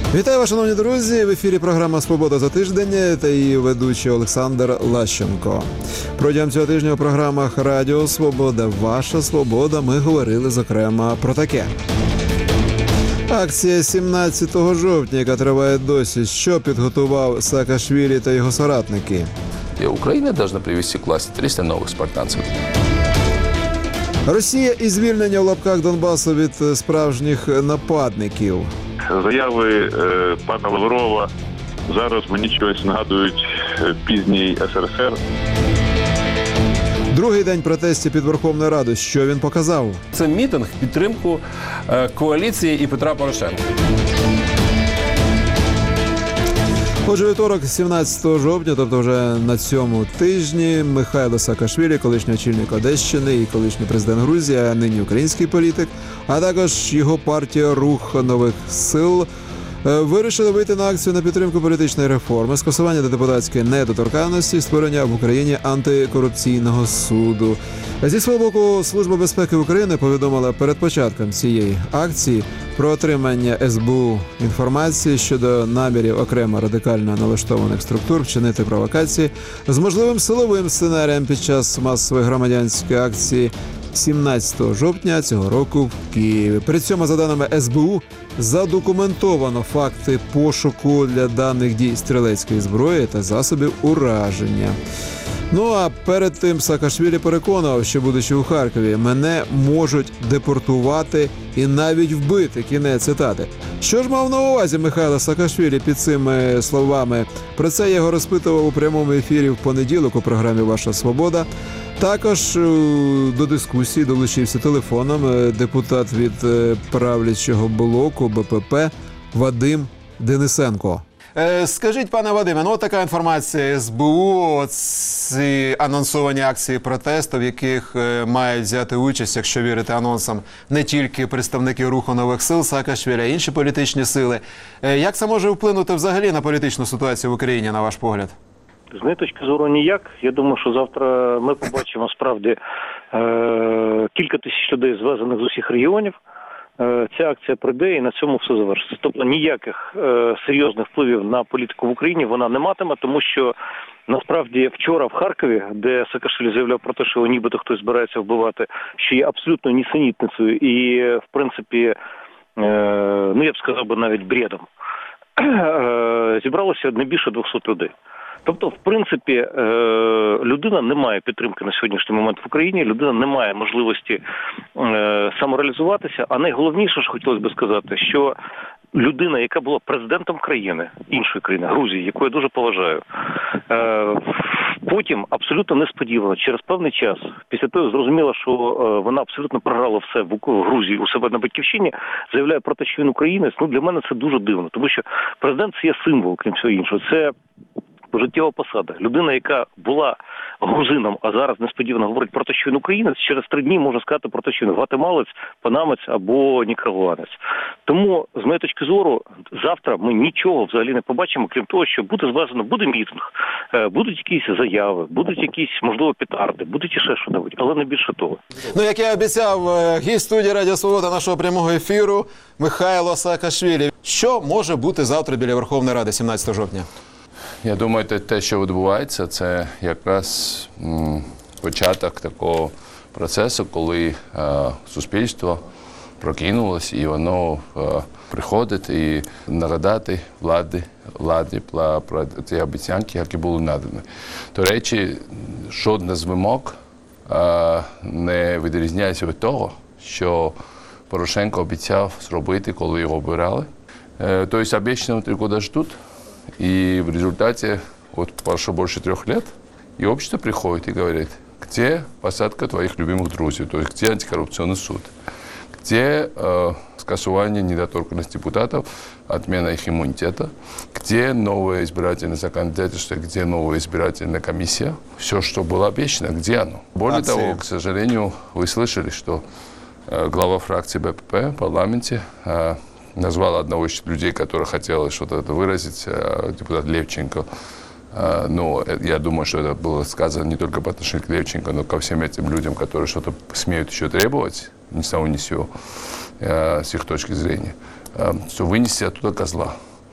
Вітаю вас, шановні друзі! В ефірі програма «Свобода за тиждень» та її ведучий Олександр Лащенко. Протягом цього тижня у програмах «Радіо Свобода. Ваша свобода» ми говорили, зокрема, про таке. Акція 17 жовтня, яка триває досі. Що підготував Саакашвілі та його соратники? Украина должна привести к власти 300 новых спартанцев. Росія і звільнення в лапках Донбасу від справжніх нападників. Заяви пана Лаврова зараз мені чогось нагадують пізній СРСР. Другий день протестів під Верховною Радою. Що він показав? Це мітинг в підтримку коаліції і Петра Порошенка. Отже, вівторок, 17 жовтня, тобто вже на цьому тижні, Михайло Саакашвілі, колишній очільник Одещини і колишній президент Грузії, а нині український політик, а також його партія «Рух нових сил» вирішили вийти на акцію на підтримку політичної реформи, скасування депутатської недоторканності і створення в Україні антикорупційного суду. Зі свого боку, Служба безпеки України повідомила перед початком цієї акції про отримання СБУ інформації щодо намірів окремо радикально налаштованих структур вчинити провокації з можливим силовим сценарієм під час масової громадянської акції 17 жовтня цього року в Києві. При цьому, за даними СБУ, задокументовано факти пошуку для даних дій стрілецької зброї та засобів ураження. Ну а перед тим Саакашвілі переконував, що, будучи у Харкові, мене можуть депортувати і навіть вбити. Кінець цитати. Що ж мав на увазі Михайло Саакашвілі під цими словами? Про це я його розпитував у прямому ефірі в понеділок у програмі «Ваша свобода». Також до дискусії долучився телефоном депутат від правлячого блоку БПП Вадим Денисенко. Скажіть, пане Вадиме, ну така інформація СБУ, ці анонсовані акції протесту, в яких мають взяти участь, якщо вірити анонсам, не тільки представники Руху нових сил Саакашвілі, а інші політичні сили. Як це може вплинути взагалі на політичну ситуацію в Україні, на ваш погляд? З моєї точки зору ніяк. Я думаю, що завтра ми побачимо справді кілька тисяч людей, звезених з усіх регіонів. Ця акція пройде і на цьому все завершиться. Тобто ніяких серйозних впливів на політику в Україні вона не матиме, тому що насправді вчора в Харкові, де Саакашвілі заявляв про те, що нібито хтось збирається вбивати, що є абсолютно нісенітницею і, в принципі, ну я б сказав би навіть бредом, зібралося не більше 200 людей. Тобто, в принципі, людина не має підтримки на сьогоднішній момент в Україні, людина не має можливості самореалізуватися, а найголовніше, що хотілося б сказати, що людина, яка була президентом країни, іншої країни, Грузії, яку я дуже поважаю, потім абсолютно несподівано, через певний час, після того зрозуміло, що вона абсолютно програла все в Грузії у себе на батьківщині, заявляє про те, що він українець. Ну, для мене це дуже дивно, тому що президент – це є символ, крім всього іншого. Це пожиттєва посада. Людина, яка була грузином, а зараз несподівано говорить про те, що він українець, через 3 дні може сказати про те, що він гватемалець, панамець або нікарагуанець. Тому, з моєї точки зору, завтра ми нічого взагалі не побачимо, крім того, що буде звезено, буде мітинг, будуть якісь заяви, будуть якісь, можливо, петарди, будуть іще що-небудь, але не більше того. Ну, як я обіцяв, гість студії «Радіо Свобода» нашого прямого ефіру Михайло Саакашвілі. Що може бути завтра біля Верховної Ради 17 жовтня? Я думаю, те, що відбувається, це якраз початок такого процесу, коли суспільство прокинулось і воно приходить і нагадати владі про ці обіцянки, які були надані. До речі, жодна з вимог не відрізняється від того, що Порошенко обіцяв зробити, коли його обирали. Тобто обіцяно 3 роки ждуть. И в результате, вот прошло больше 3 лет, и общество приходит и говорит, где посадка твоих любимых друзей, то есть где антикоррупционный суд, где скасование недоторканности депутатов, отмена их иммунитета, где новое избирательное законодательство, где новая избирательная комиссия, все, что было обещано, где оно. Более того, к сожалению, вы слышали, что глава фракции БПП в парламенте назвал одного из людей, который хотел что-то выразить, депутат Левченко. Но я думаю, что это было сказано не только по отношению к Левченко, но ко всем этим людям, которые что-то смеют еще требовать, ни с того ни с сего, с их точки зрения, что вынести оттуда козла.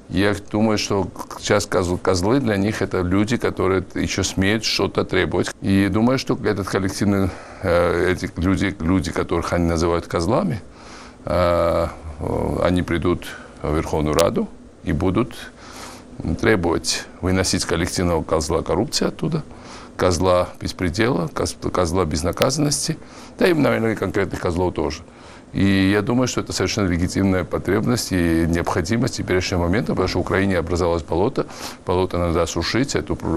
Я думаю, что сейчас козлы для них это люди, которые еще смеют что-то требовать. И думаю, что этот коллективный, эти люди, которых они называют козлами, они придут в Верховную Раду и будут требовать выносить коллективного козла коррупции оттуда, козла беспредела, козла безнаказанности, да и, наверное, и конкретных козлов тоже. И я думаю, что это совершенно легитимная потребность и необходимость теперешнего момента, потому что в Украине образовалось болото надо осушить,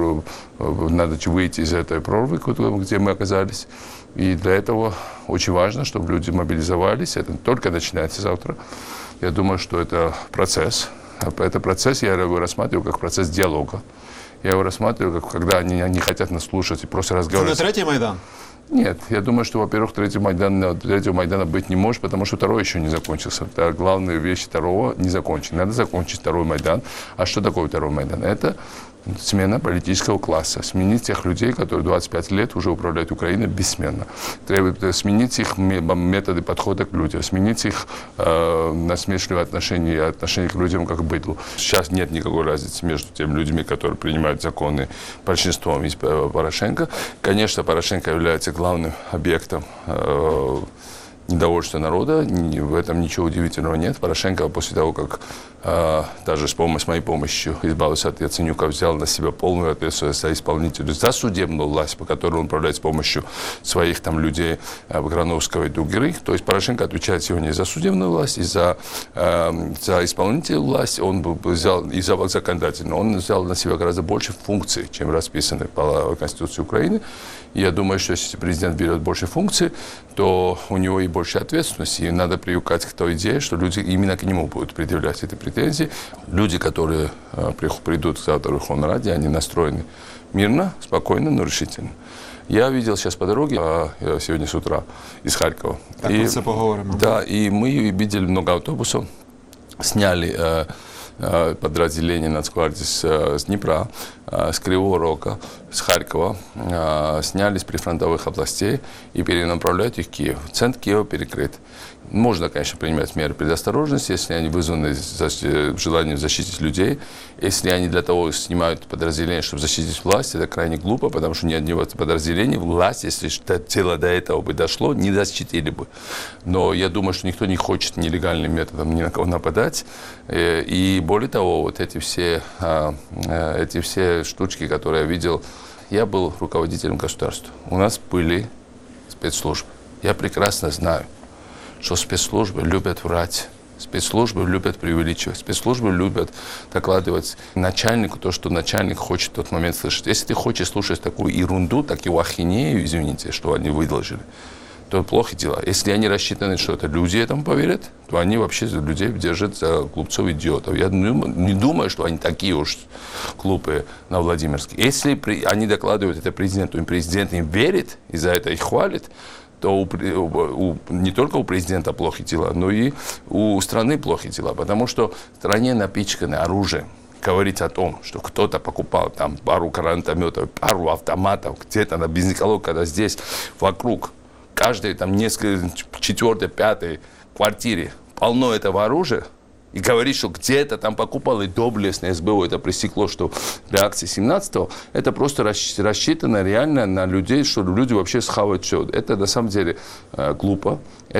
надо выйти из этой прорвы, где мы оказались. И для этого очень важно, чтобы люди мобилизовались. Это только начинается завтра. Я думаю, что это процесс. Это процесс, я его рассматриваю как процесс диалога. Я его рассматриваю, как когда они не хотят нас слушать и просто разговаривать. Це не третій Майдан? Нет, я думаю, что, во-первых, третьего Майдана быть не может, потому что второй еще не закончился. Главные вещи второго не закончены. Надо закончить второй Майдан. А что такое второй Майдан? Это смена политического класса. Сменить тех людей, которые 25 лет уже управляют Украиной бессменно. Требует сменить их методы подхода к людям, сменить их насмешливое отношение к людям как к быдлу. Сейчас нет никакой разницы между теми людьми, которые принимают законы большинством, и Порошенко. Конечно, Порошенко является главным объектом недовольства народа. В этом ничего удивительного нет. Порошенко после того, как даже с моей помощью избавился от Яценюка, взял на себя полную ответственность за исполнителя, за судебную власть, по которой он управляет с помощью своих там людей Грановского и Дугиры. То есть Порошенко отвечает сегодня и за судебную власть, и за исполнительную власть. Он взял и за законодательную. Он взял на себя гораздо больше функций, чем расписаны по Конституции Украины. И я думаю, что если президент берет больше функций, то у него и больше ответственности. И надо привыкать к той идее, что люди именно к нему будут предъявлять эти претензии. Люди, которые придут завтра в Верховной Раде, они настроены мирно, спокойно, но решительно. Я видел сейчас по дороге, сегодня с утра, из Харькова. Так, мы это поговорим. Да, и мы видели много автобусов, сняли подразделение Нацгвардии с Днепра, с Кривого Рога, с Харькова, сняли с прифронтовых областей и перенаправляют их в Киев. Центр Киева перекрыт. Можно, конечно, принимать меры предосторожности, если они вызваны желанием защитить людей. Если они для того снимают подразделение, чтобы защитить власть, это крайне глупо, потому что ни одного подразделения власть, если дело до этого бы дошло, не защитили бы. Но я думаю, что никто не хочет нелегальным методом ни на кого нападать. И более того, вот эти все штучки, которые я видел, я был руководителем государства. У нас были спецслужбы. Я прекрасно знаю, что спецслужбы любят врать, спецслужбы любят преувеличивать, спецслужбы любят докладывать начальнику то, что начальник хочет в тот момент слышать. Если ты хочешь слушать такую ерунду, такую ахинею, извините, что они выложили, то плохи дела. Если они рассчитаны, что это люди этому поверят, то они вообще людей держат за глупцов идиотов. Я не думаю, что они такие уж глупые на Владимирске. Если они докладывают это президенту, и президент им верит, и за это их хвалит, то не только у президента плохи дела, но и у страны плохи дела, потому что в стране напичканы оружием. Говорить о том, что кто-то покупал там пару гранатометов, пару автоматов, где-то на Безниколок, когда здесь вокруг каждой там несколько, 4-й, 5-й квартире полно этого оружия, и говорить, что где-то там покупал, и доблестное СБУ это пресекло, что для акции 17-го, это просто рассчитано реально на людей, что люди вообще схавают все. Это на самом деле глупо.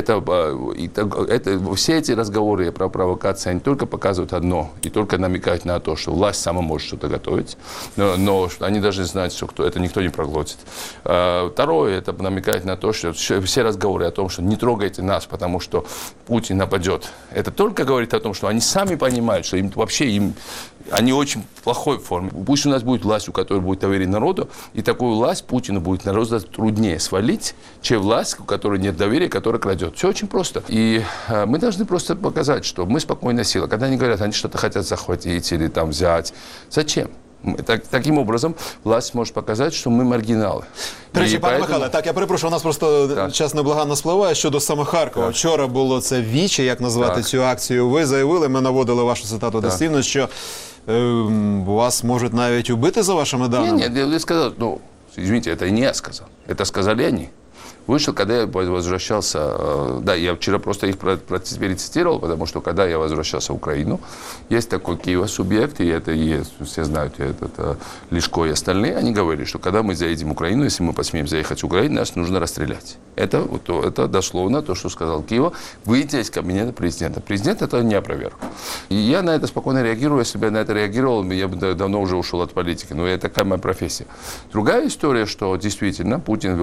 Все эти разговоры про провокации, они только показывают одно, и только намекают на то, что власть сама может что-то готовить, но они должны знать, что это никто не проглотит. Второе, это намекает на то, что все разговоры о том, что не трогайте нас, потому что Путин нападет, это только говорит о том, что они сами понимают, что они очень в плохой форме. Пусть у нас будет власть, у которой будет доверие народу, и такую власть Путину будет гораздо труднее свалить, чем власть, у которой нет доверия, которая крадет. Все очень просто. И мы должны просто показать, что мы спокойная сила. Когда они говорят, они что-то хотят захватить или там взять. Зачем? Таким образом, власть може показати, що ми маргінали. До речі, пане Михайле, так, я перепрошую, у нас просто час неблаганно спливає. Щодо саме Харкова. Вчора було це віче, як назвати цю акцію. Ви заявили, ми наводили вашу цитату дослівно, що вас можуть навіть убити за вашими даними. Нет, я сказал, извините, это не я сказал, это сказали они. Вышел, когда я возвращался, да, я вчера просто их перецитировал, потому что когда я возвращался в Украину, есть такой Киева-субъект, и это есть, все знают, это Лешко и остальные, они говорили, что когда мы заедем в Украину, если мы посмеем заехать в Украину, нас нужно расстрелять. Это дословно то, что сказал Киева, выйдя из кабинета президента. Президент это не опроверг. И я на это спокойно реагирую, если бы я на это реагировал, я бы давно уже ушел от политики, но это такая моя профессия. Другая история, что действительно Путин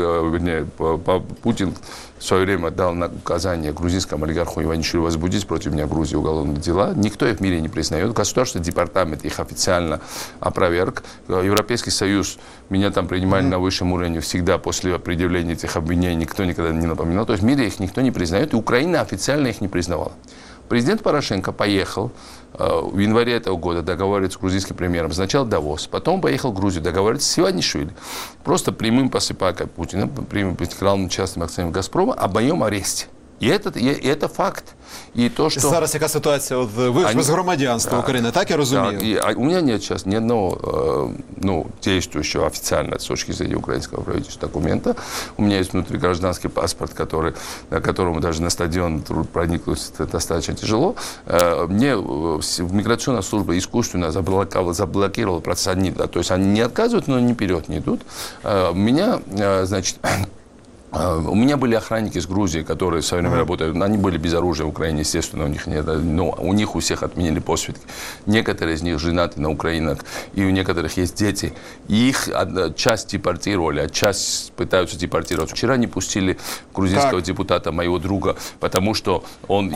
Путин в свое время дал указание грузинскому олигарху Иванишвили возбудить против меня в Грузии уголовные дела. Никто их в мире не признает. Государственный департамент их официально опроверг. Европейский Союз, меня там принимали на высшем уровне всегда после предъявления этих обвинений. Никто никогда не напоминал. То есть в мире их никто не признает. И Украина официально их не признавала. Президент Порошенко поехал в январе этого года договариваться с грузинским премьером. Сначала Давос, потом поехал в Грузию договариваться с Иванишвили. Просто прямым посыпакой Путина, прямым главным частным акционером «Газпрома» об моем аресте. І це факт. І то, що... Зараз яка ситуація? От ви ж без громадянства України, так я розумію? Так, у меня нет сейчас ни одного действующего официально с точки зрения украинского правительства документа. У меня есть внутригражданский паспорт, на которому даже на стадион проникнуть достаточно тяжело. Мне миграционная служба искусственно заблокировала процесс. То есть они не отказывают, но ни вперед не идут. У меня были охранники из Грузии, которые в свое время работали. Они были без оружия в Украине, естественно, у них нет. Но у них у всех отменили посвидки. Некоторые из них женаты на украинок, и у некоторых есть дети. И их часть депортировали, а часть пытаются депортировать. Вчера не пустили грузинского депутата, моего друга, потому что он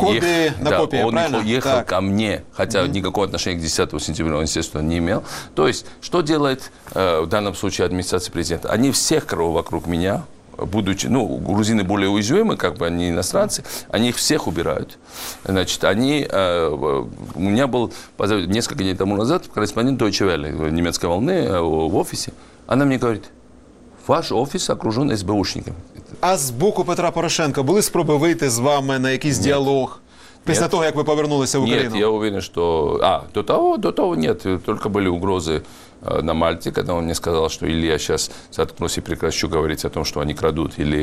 ехал ко мне, хотя никакого отношения к 10 сентября он, естественно, не имел. То есть, что делает в данном случае администрация президента? Они всех, кого вокруг меня, будучи, грузины более уязвимы, они иностранцы, они их всех убирают. Значит, у меня был несколько дней тому назад корреспондент Deutsche Welle, немецкой волны, в офисе. Она мне говорит, ваш офис окружен СБУшниками. А з боку Петра Порошенка були спроби вийти з вами на якийсь діалог? Після того, як ви повернулися в Україну? Нет, я уверен, что... До того нет, только были угрозы на Мальте, когда он мне сказал, что или я сейчас заткнусь и прекращу говорить о том, что они крадут, или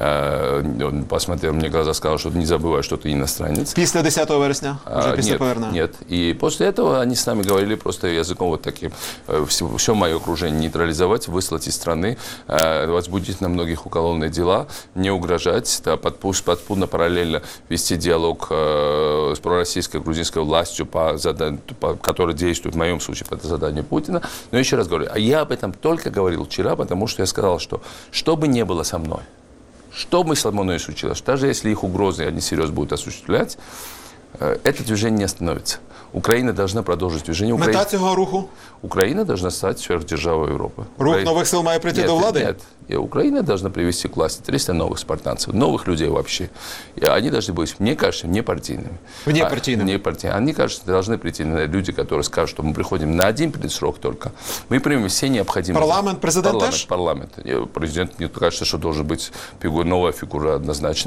он посмотрел мне в глаза, сказал, что не забывай, что ты иностранец. Після 10 вересня? Уже після повернення? Нет. И после этого они с нами говорили просто языком вот таким. Все мое окружение нейтрализовать, выслать из страны, возбудить на многих уголовные дела, не угрожать, подспудно параллельно вести диалог с пророссийской грузинской властью, которая действует в моем случае по заданию Путина. Но еще раз говорю, я об этом только говорил вчера, потому что я сказал, что бы ни было со мной, что бы со мной случилось, даже если их угрозы они серьезно будут осуществлять, это движение не остановится. Украина должна продолжить движение. Мета цього руху? Украина должна стать сверхдержавой Европы. Рух новых сил має прийти до влади? Нет. Украина должна привести к власти 300 новых спартанцев, новых людей вообще. И они должны быть, мне кажется, непартийными. Внепартийными? Они, кажется, должны прийти люди, которые скажут, что мы приходим на один срок только. Мы примем все необходимые... Парламент, президент тоже? Парламент. Президент, мне кажется, что должен быть новая фигура однозначно.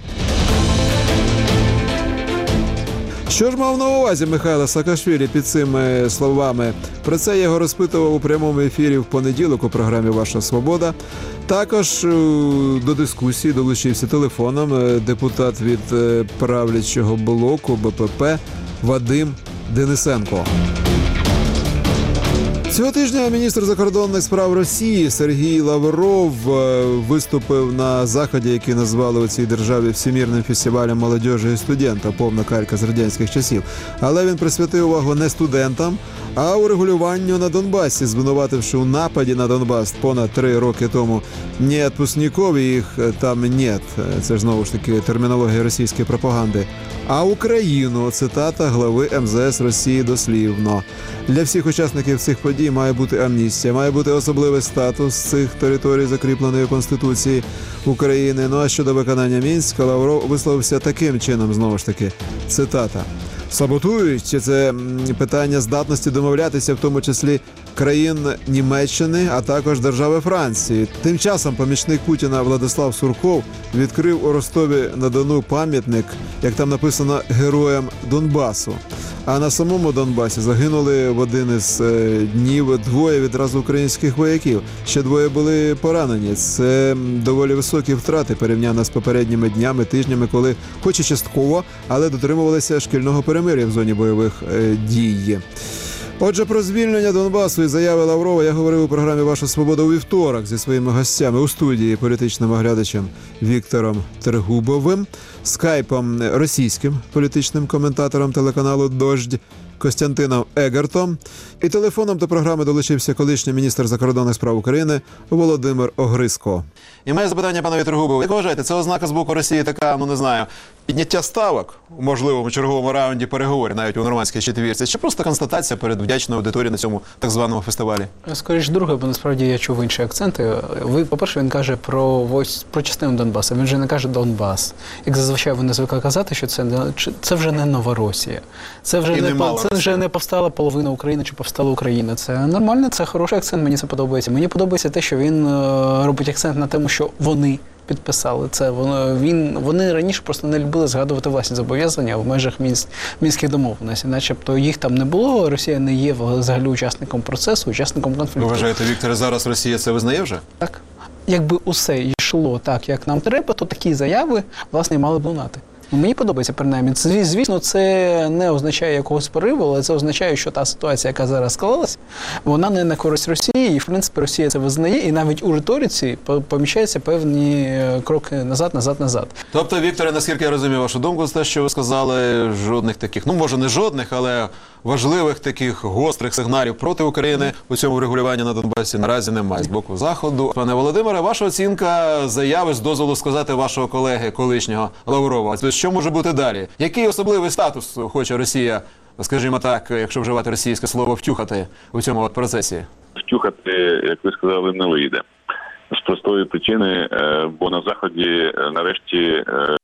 Що ж мав на увазі Михайло Саакашвілі під цими словами? Про це я його розпитував у прямому ефірі в понеділок у програмі «Ваша свобода». Також до дискусії долучився телефоном депутат від правлячого блоку БПП Вадим Денисенко. Цього тижня міністр закордонних справ Росії Сергій Лавров виступив на заході, який назвали у цій державі Всемірним фестивалем молодіжі і студента, повна калька з радянських часів. Але він присвятив увагу не студентам, а урегулюванню на Донбасі, звинувативши у нападі на Донбас понад 3 роки тому «не відпускників, їх там нет». Це ж знову ж таки термінологія російської пропаганди. А Україну, цитата глави МЗС Росії дослівно. Для всіх учасників цих подій має бути амністія, має бути особливий статус цих територій, закріпленої в Конституції України. Ну а щодо виконання Мінська, Лавров висловився таким чином, знову ж таки, цитата. «Саботують» – це питання здатності домовлятися, в тому числі країн Німеччини, а також держави Франції. Тим часом помічник Путіна Владислав Сурков відкрив у Ростові-на-Дону пам'ятник, як там написано, героям Донбасу. А на самому Донбасі загинули в один із днів двоє відразу українських вояків. Ще двоє були поранені. Це доволі високі втрати порівняно з попередніми днями, тижнями, коли, хоч і частково, але дотримувалися шкільного перемир'я в зоні бойових дій. Отже, про звільнення Донбасу і заяви Лаврова я говорив у програмі «Ваша свобода» у вівторок зі своїми гостями у студії, політичним оглядачем Віктором Трегубовим, скайпом російським політичним коментатором телеканалу «Дождь» Костянтином Егертом і телефоном до програми долучився колишній міністр закордонних справ України Володимир Огризко. І моє запитання панові Трегубову. Як вважаєте, це ознака з боку Росії така, не знаю, підняття ставок у можливому черговому раунді переговорів, навіть у нормандській четвірці, чи просто констатація перед вдячною аудиторією на цьому так званому фестивалі? Скоріше друге, бо насправді я чув інші акценти. По-перше, він каже про частину Донбасу, він же не каже Донбас. Як зазвичай вони звикли казати, що це вже не Новоросія. Це вже не повстала половина України чи повстала Україна. Це нормально, це хороший акцент, мені це подобається. Мені подобається те, що він робить акцент на тому, що вони підписали це. Вони раніше просто не любили згадувати власні зобов'язання в межах мінських домовленостей. Начебто їх там не було, Росія не є взагалі учасником процесу, учасником конфлікту. Ви вважаєте, Вікторе, зараз Росія це визнає вже? Так. Якби усе йшло так, як нам треба, то такі заяви, власне, мали б лунати. Мені подобається, принаймні. Звісно, це не означає якогось пориву, але це означає, що та ситуація, яка зараз склалась, вона не на користь Росії, і, в принципі, Росія це визнає, і навіть у риториці помічаються певні кроки назад. Тобто, Вікторе, наскільки я розумію вашу думку, з те, що ви сказали, жодних таких, може не жодних, але важливих таких гострих сигналів проти України у цьому врегулюванні на Донбасі наразі немає з боку Заходу. Пане Володимире, ваша оцінка заяви з дозволу сказати вашого колеги колишнього Лаврова. Що може бути далі? Який особливий статус хоче Росія, скажімо так, якщо вживати російське слово, втюхати у цьому процесі? Втюхати, як ви сказали, не вийде. З простої причини, бо на Заході нарешті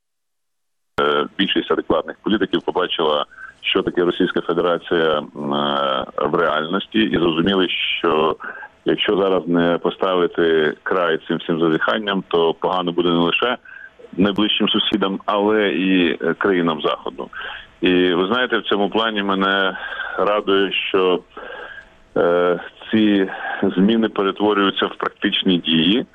більшість адекватних політиків побачила, що таке Російська Федерація в реальності, і зрозуміли, що якщо зараз не поставити край цим всім зазіханням, то погано буде не лише найближчим сусідам, але і країнам Заходу. І ви знаєте, в цьому плані мене радує, що ці зміни перетворюються в практичні дії,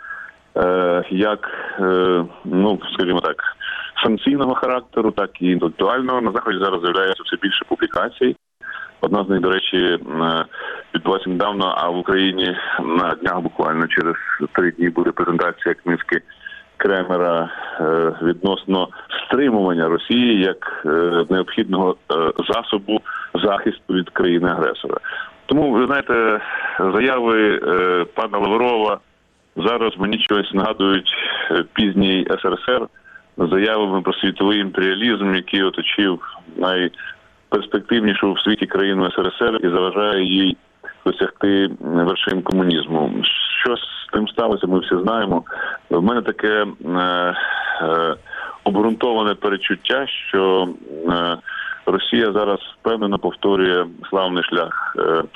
як, скажімо так, санкційного характеру, так і інтелектуального. На Заході зараз з'являється все більше публікацій. Одна з них, до речі, відбулася недавно, а в Україні на днях буквально через 3 дні буде презентація книжки Кремера відносно стримування Росії як необхідного засобу захисту від країни-агресора. Тому, ви знаєте, заяви пана Лаврова зараз мені чогось нагадують пізній СРСР з заявами про світовий імперіалізм, який оточив найперспективнішу в світі країну СРСР і заважає їй досягти вершин комунізму. Що з тим сталося, ми всі знаємо. В мене таке обґрунтоване перечуття, що Росія зараз впевнено повторює славний шлях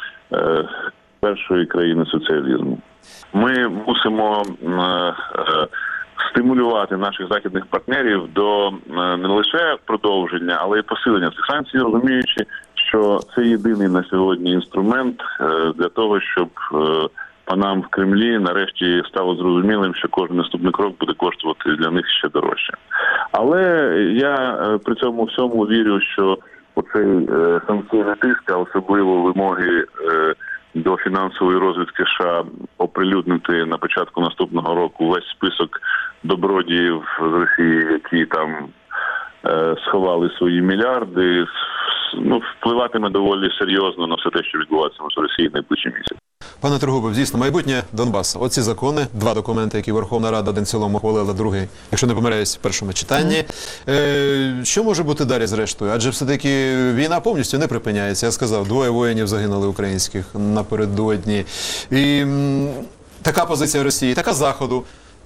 першої країни соціалізму. Ми мусимо стимулювати наших західних партнерів до не лише продовження, але й посилення цих санкцій, розуміючи, що це єдиний на сьогодні інструмент для того, щоб панам в Кремлі нарешті стало зрозумілим, що кожен наступний крок буде коштувати для них ще дорожче. Але я при цьому всьому вірю, що оцей санкційний тиск, а особливо вимоги до фінансової розвідки США оприлюднити на початку наступного року весь список добродіїв з Росії, які там сховали свої мільярди, впливатиме доволі серйозно на все те, що відбуватиме в Росії найближчі місяці. Пане Трегубов, дійсно, майбутнє Донбасу. Оці закони, 2 документи, які Верховна Рада один в цілому ухвалила, другий, якщо не помиляюсь, в першому читанні. Що може бути далі зрештою? Адже все-таки війна повністю не припиняється. Я сказав, 2 воїнів загинули українських напередодні. І така позиція Росії, така Заходу.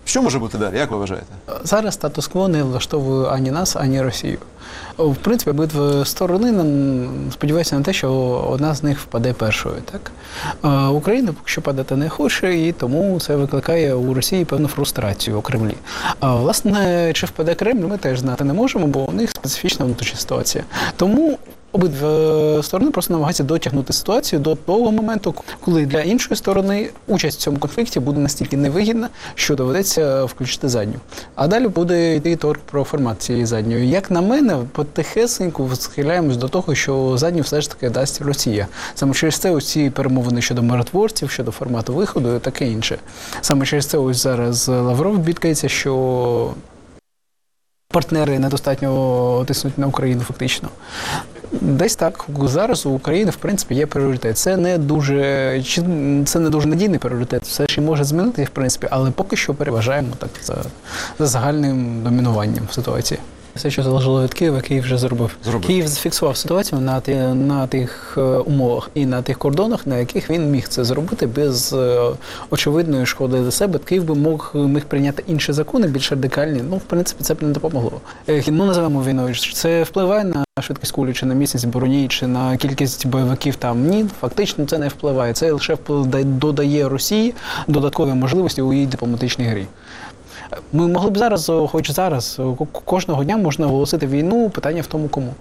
Що може бути далі? Як ви вважаєте? Зараз статус-кво не влаштовує ані нас, ані Росію. В принципі, обидві сторони сподіваються на те, що одна з них впаде першою. Так? Україна поки що падати не хоче, і тому це викликає у Росії певну фрустрацію у Кремлі. Власне, чи впаде Кремль, ми теж знати не можемо, бо у них специфічна внутрішня ситуація. Тому обидві сторони просто намагаються дотягнути ситуацію до того моменту, коли для іншої сторони участь в цьому конфлікті буде настільки невигідна, що доведеться включити задню. А далі буде йти торг про формат цієї задньої. Як на мене, потихесеньку схиляємось до того, що задню все ж таки дасть Росія. Саме через це ось ці перемовини щодо миротворців, щодо формату виходу і таке інше. Саме через це ось зараз Лавров бідкається, що партнери недостатньо тиснуть на Україну фактично. Десь так. Зараз у України, в принципі, є пріоритет. Це не дуже надійний пріоритет. Все ж і може змінити, в принципі, але поки що переважаємо так за загальним домінуванням в ситуації. Все, що залежало від Києва, Київ вже зробив. Київ зафіксував ситуацію на тих умовах і на тих кордонах, на яких він міг це зробити без очевидної шкоди для себе. Київ би міг прийняти інші закони, більш радикальні. Ну, в принципі, це б не допомогло. Називаємо війною. Це впливає на швидкість кулі, чи на місяць броні, чи на кількість бойовиків там? Ні, фактично це не впливає. Це лише додає Росії додаткові можливості у її дипломатичній грі. Ми могли б зараз, кожного дня можна оголосити війну, питання в тому кому.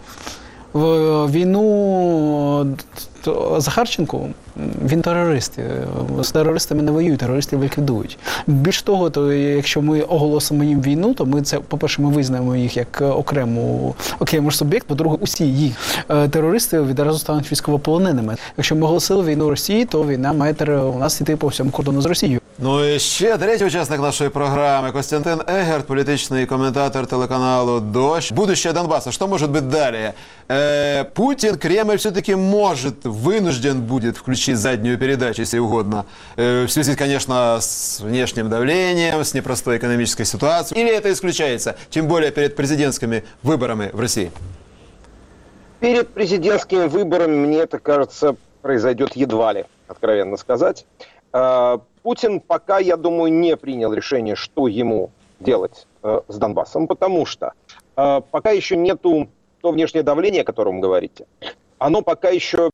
Війну Захарченку, він терорист. З терористами не воюють, терористів ліквідують. Більш того, то якщо ми оголосимо їм війну, то ми це, по-перше, ми визнаємо їх як окремий суб'єкт, по-друге, усі їх терористи відразу стануть військовополоненими. Якщо ми оголосили війну Росії, то війна має у нас йти по всьому кордону з Росією. Ну і ще третій учасник нашої програми – Костянтин Егерт, політичний коментатор телеканалу «Дождь». Будущее Донбасса. Что может быть далее? Путин, Кремль все-таки вынужден будет включить заднюю передачу, если угодно, в связи, конечно, с внешним давлением, с непростой экономической ситуацией. Или это исключается, тем более перед президентскими выборами в России? Перед президентскими выборами, мне это кажется, произойдет едва ли, откровенно сказать. Путин пока, я думаю, не принял решение, что ему делать с Донбассом, потому что пока еще нету то внешнее давление, о котором вы говорите. Оно пока еще,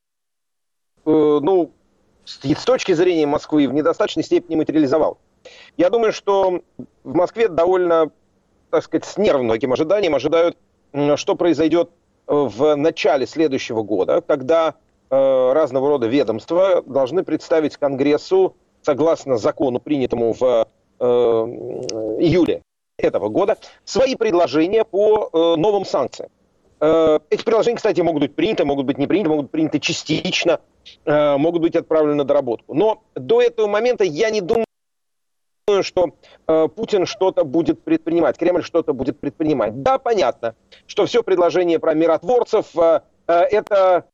с точки зрения Москвы, в недостаточной степени материализовал. Я думаю, что в Москве довольно, так сказать, с нервным таким ожиданием ожидают, что произойдет в начале следующего года, когда разного рода ведомства должны представить Конгрессу, согласно закону, принятому в июле этого года, свои предложения по новым санкциям. Эти предложения, кстати, могут быть приняты, могут быть не приняты, могут быть приняты частично, могут быть отправлены на доработку. Но до этого момента я не думаю, что Путин что-то будет предпринимать, Кремль что-то будет предпринимать. Да, понятно, что все предложение про миротворцев это,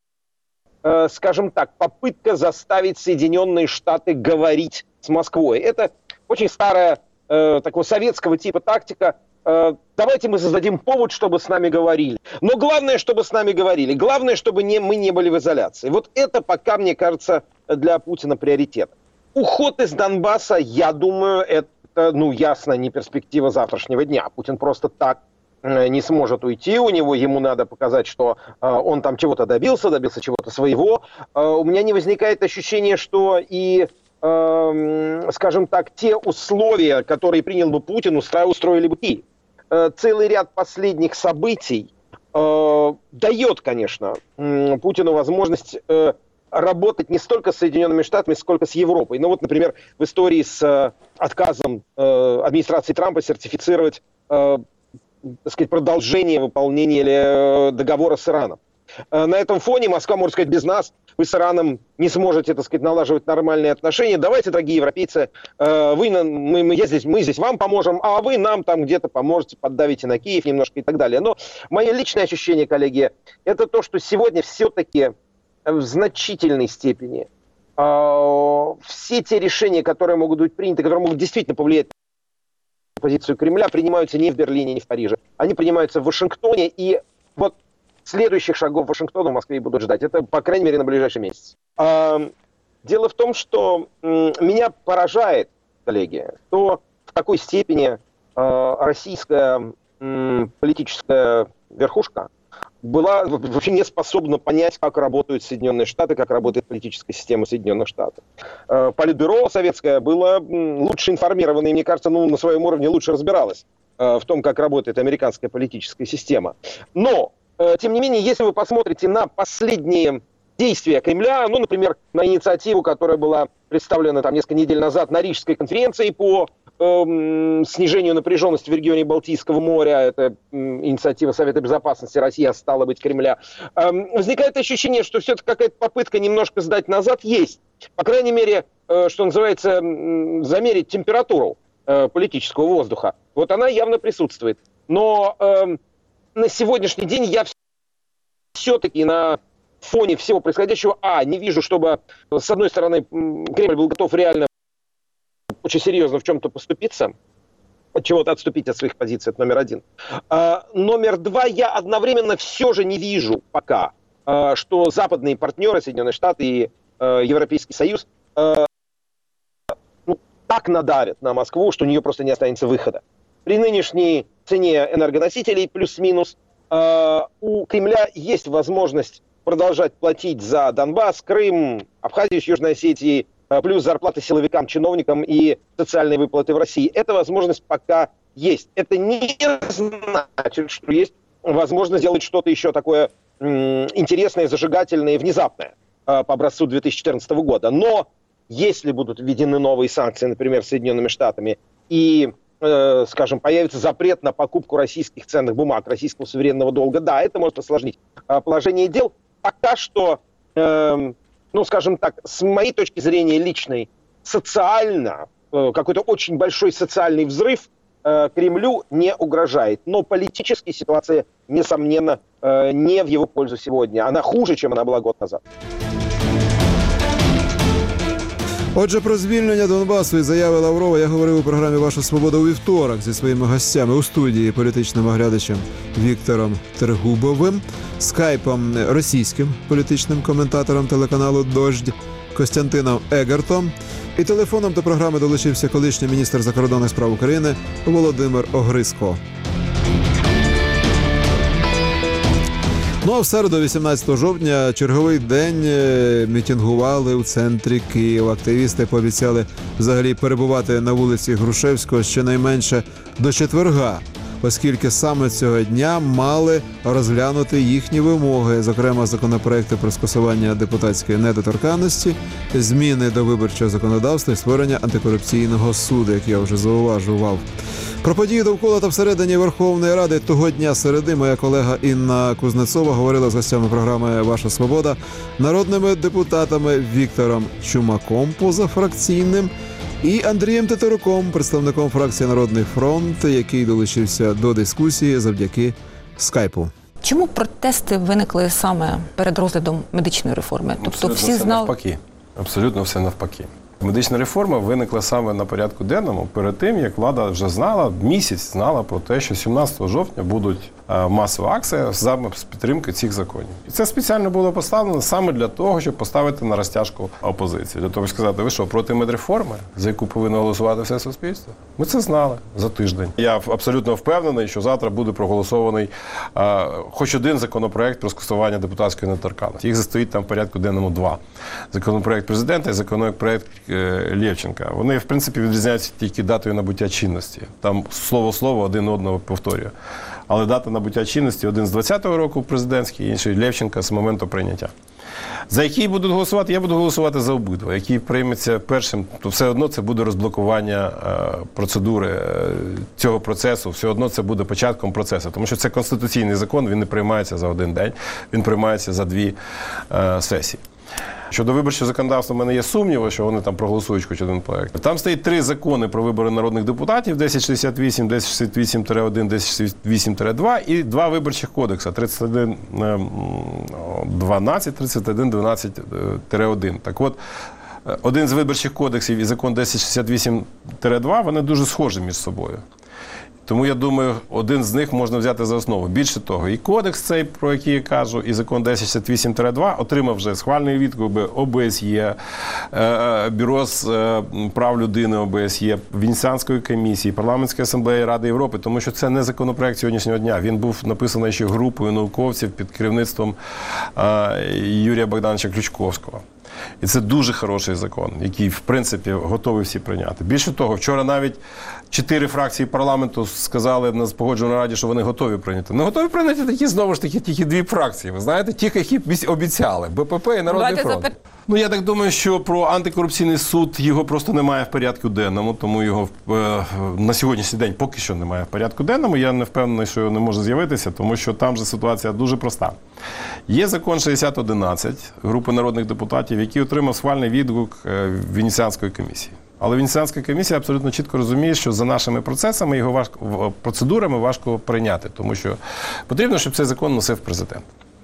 скажем так, попытка заставить Соединенные Штаты говорить с Москвой. Это очень старая, такого советского типа тактика. Давайте мы создадим повод, чтобы с нами говорили. Но главное, чтобы с нами говорили. Главное, чтобы мы не были в изоляции. Вот это пока, мне кажется, для Путина приоритет. Уход из Донбасса, я думаю, это, ясно, не перспектива завтрашнего дня. Путин просто так не сможет уйти, ему надо показать, что он там чего-то добился чего-то своего. У меня не возникает ощущения, что и, скажем так, те условия, которые принял бы Путин, устроили бы Киев. Целый ряд последних событий дает, конечно, Путину возможность работать не столько с Соединенными Штатами, сколько с Европой. Ну вот, например, в истории с отказом администрации Трампа сертифицировать, так сказать, продолжение выполнения договора с Ираном. На этом фоне Москва может сказать: без нас вы с Ираном не сможете, так сказать, налаживать нормальные отношения. Давайте, дорогие европейцы, мы здесь вам поможем, а вы нам там где-то поможете, поддавите на Киев немножко и так далее. Но мое личное ощущение, коллеги, это то, что сегодня все-таки в значительной степени все те решения, которые могут быть приняты, которые могут действительно повлиять на позицию Кремля, принимаются не в Берлине, не в Париже. Они принимаются в Вашингтоне, и вот следующих шагов Вашингтона в Москве будут ждать. Это, по крайней мере, на ближайший месяц. Дело в том, что меня поражает, коллеги, то в какой степени российская политическая верхушка была вообще не способна понять, как работают Соединенные Штаты, как работает политическая система Соединенных Штатов. Политбюро советское было лучше информировано, и, мне кажется, на своем уровне лучше разбиралось в том, как работает американская политическая система. Но, тем не менее, если вы посмотрите на последние действия Кремля, например, на инициативу, которая была представлена там несколько недель назад на Рижской конференции по снижению напряженности в регионе Балтийского моря, это инициатива Совета Безопасности России, а стало быть Кремля, возникает ощущение, что все-таки какая-то попытка немножко сдать назад есть. По крайней мере, что называется, замерить температуру политического воздуха. Вот она явно присутствует. Но на сегодняшний день я все-таки на фоне всего происходящего, не вижу, чтобы, с одной стороны, Кремль был готов реально очень серьезно в чем-то поступиться, от чего-то отступить от своих позиций, это номер один. Номер два, я одновременно все же не вижу пока, что западные партнеры, Соединенные Штаты и Европейский Союз, так надавят на Москву, что у нее просто не останется выхода. При нынешней цене энергоносителей плюс-минус у Кремля есть возможность продолжать платить за Донбасс, Крым, Абхазию с Южной Осетией, плюс зарплаты силовикам, чиновникам и социальные выплаты в России. Эта возможность пока есть. Это не значит, что есть возможность сделать что-то еще такое интересное, зажигательное и внезапное по образцу 2014 года. Но если будут введены новые санкции, например, Соединенными Штатами, и, скажем, появится запрет на покупку российских ценных бумаг, российского суверенного долга, да, это может осложнить положение дел. Пока что, скажем так, с моей точки зрения личной, социально, какой-то очень большой социальный взрыв Кремлю не угрожает. Но политическая ситуация, несомненно, не в его пользу сегодня. Она хуже, чем она была год назад. Отже, про звільнення Донбасу і заяви Лаврова я говорив у програмі «Ваша свобода» у вівторок зі своїми гостями у студії, політичним оглядачем Віктором Трегубовим, скайпом російським політичним коментатором телеканалу «Дождь» Костянтином Егертом і телефоном до програми долучився колишній міністр закордонних справ України Володимир Огризко. Ну а в середу, 18 жовтня, черговий день мітингували у центрі Києва. Активісти пообіцяли взагалі перебувати на вулиці Грушевського щонайменше до четверга, оскільки саме цього дня мали розглянути їхні вимоги, зокрема законопроекти про скасування депутатської недоторканності, зміни до виборчого законодавства і створення антикорупційного суду, як я вже зауважував. Про події довкола та всередині Верховної Ради того дня середи моя колега Інна Кузнецова говорила з гостями програми «Ваша свобода», народними депутатами Віктором Чумаком, позафракційним, і Андрієм Тетеруком, представником фракції «Народний фронт», який долучився до дискусії завдяки скайпу. Чому протести виникли саме перед розглядом медичної реформи? Тобто всі знали... Навпаки. Абсолютно все навпаки. Медична реформа виникла саме на порядку денному перед тим, як влада вже знала, місяць знала про те, що 17 жовтня будуть масова акція з підтримки цих законів. І це спеціально було поставлено саме для того, щоб поставити на розтяжку опозицію. Для того, щоб сказати, ви що, проти медреформи, за яку повинно голосувати все суспільство? Ми це знали за тиждень. Я абсолютно впевнений, що завтра буде проголосований хоч один законопроект про скасування депутатської недоторканності. Їх застоїть там в порядку денному 2. Законопроект президента і законопроект Левченка. Вони, в принципі, відрізняються тільки датою набуття чинності. Там слово один одного повторює. Але дата набуття чинності один з 20-го року президентський, інший Левченка з моменту прийняття. За який будуть голосувати? Я буду голосувати за обидва. Який прийметься першим, то все одно це буде розблокування процедури цього процесу, все одно це буде початком процесу. Тому що це конституційний закон, він не приймається за один день, він приймається за 2 сесії. Щодо виборчого законодавства, в мене є сумніви, що вони там проголосують хоч один проект. Там стоїть 3 закони про вибори народних депутатів: 1068, 1068-1, 1068-2 і 2 виборчих кодекси: 3112, 3112-1. Так от, один з виборчих кодексів і закон 1068-2, вони дуже схожі між собою. Тому, я думаю, один з них можна взяти за основу. Більше того, і кодекс цей, про який я кажу, і закон 1068-2 отримав вже схвальний відгук ОБСЄ, Бюро з прав людини ОБСЄ, Венеціанської комісії, Парламентської асамблеї Ради Європи, тому що це не законопроект сьогоднішнього дня. Він був написаний ще групою науковців під керівництвом Юрія Богдановича Ключковського. І це дуже хороший закон, який, в принципі, готові всі прийняти. Більше того, вчора навіть 4 фракції парламенту сказали на Погоджувальній раді, що вони готові прийняти. Не готові прийняти такі, знову ж таки, тільки 2 фракції. Ви знаєте, ті, які обіцяли. БПП і Народний фронт. Ну, я так думаю, що про антикорупційний суд його просто немає в порядку денному, тому його на сьогоднішній день поки що немає в порядку денному. Я не впевнений, що його не може з'явитися, тому що там же ситуація дуже проста. Є закон 6011 групи народних депутатів, який отримав схвальний відгук Венеціанської комісії. Але Венеціанська комісія абсолютно чітко розуміє, що за нашими процесами, процедурами важко прийняти, тому що потрібно, щоб цей закон носив президент.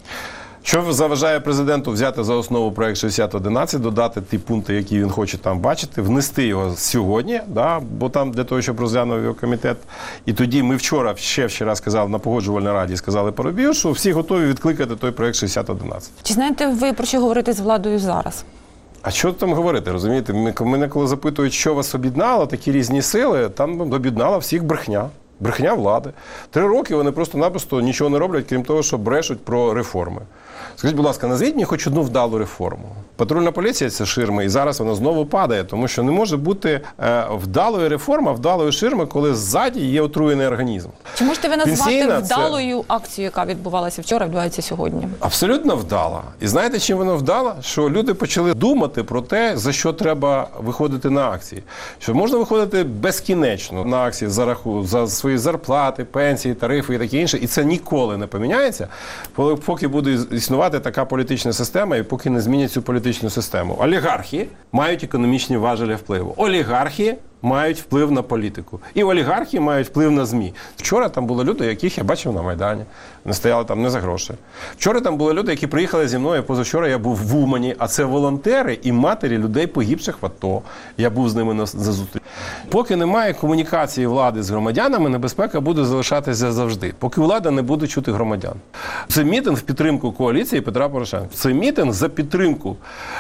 Що заважає президенту взяти за основу проект 6011, додати ті пункти, які він хоче там бачити, внести його сьогодні, бо там для того, щоб розглянув його комітет. І тоді ми вчора, ще вчора сказали на Погоджувальній раді, сказали Парубію, що всі готові відкликати той проект 6011. Чи знаєте ви, про що говорити з владою зараз? А що там говорити, розумієте? Мене коли запитують, що вас об'єднало, такі різні сили, там об'єднала всіх брехня. Брехня влади. 3 роки вони просто-напросто нічого не роблять, крім того, що брешуть про реформи. Скажіть, будь ласка, назвіть мені хоч одну вдалу реформу. Патрульна поліція – це ширма, і зараз вона знову падає, тому що не може бути вдалої реформи, вдалої ширми, коли ззаді є отруєний організм. Чи можете ви назвати вдалою акцію, яка відбувалася вчора, відбувається сьогодні? Абсолютно вдала. І знаєте, чим вона вдала? Що люди почали думати про те, за що треба виходити на акції. Що можна виходити безкінечно на акції за свої зарплати, пенсії, тарифи і таке інше, і це ніколи не поміняється, поки буде існувати така політична система і поки не змінять цю політичну систему. Олігархи мають економічні важелі впливу. Олігархи мають вплив на політику. І олігархи мають вплив на ЗМІ. Вчора там були люди, яких я бачив на Майдані. Вони стояли там не за гроші. Вчора там були люди, які приїхали зі мною. Позавчора я був в Умані, а це волонтери і матері людей погибших в АТО. Я був з ними за зустріч. Поки немає комунікації влади з громадянами, небезпека буде залишатися завжди. Поки влада не буде чути громадян. Це мітинг в підтримку коаліції Петра Порошенка. Це мітинг за підтримку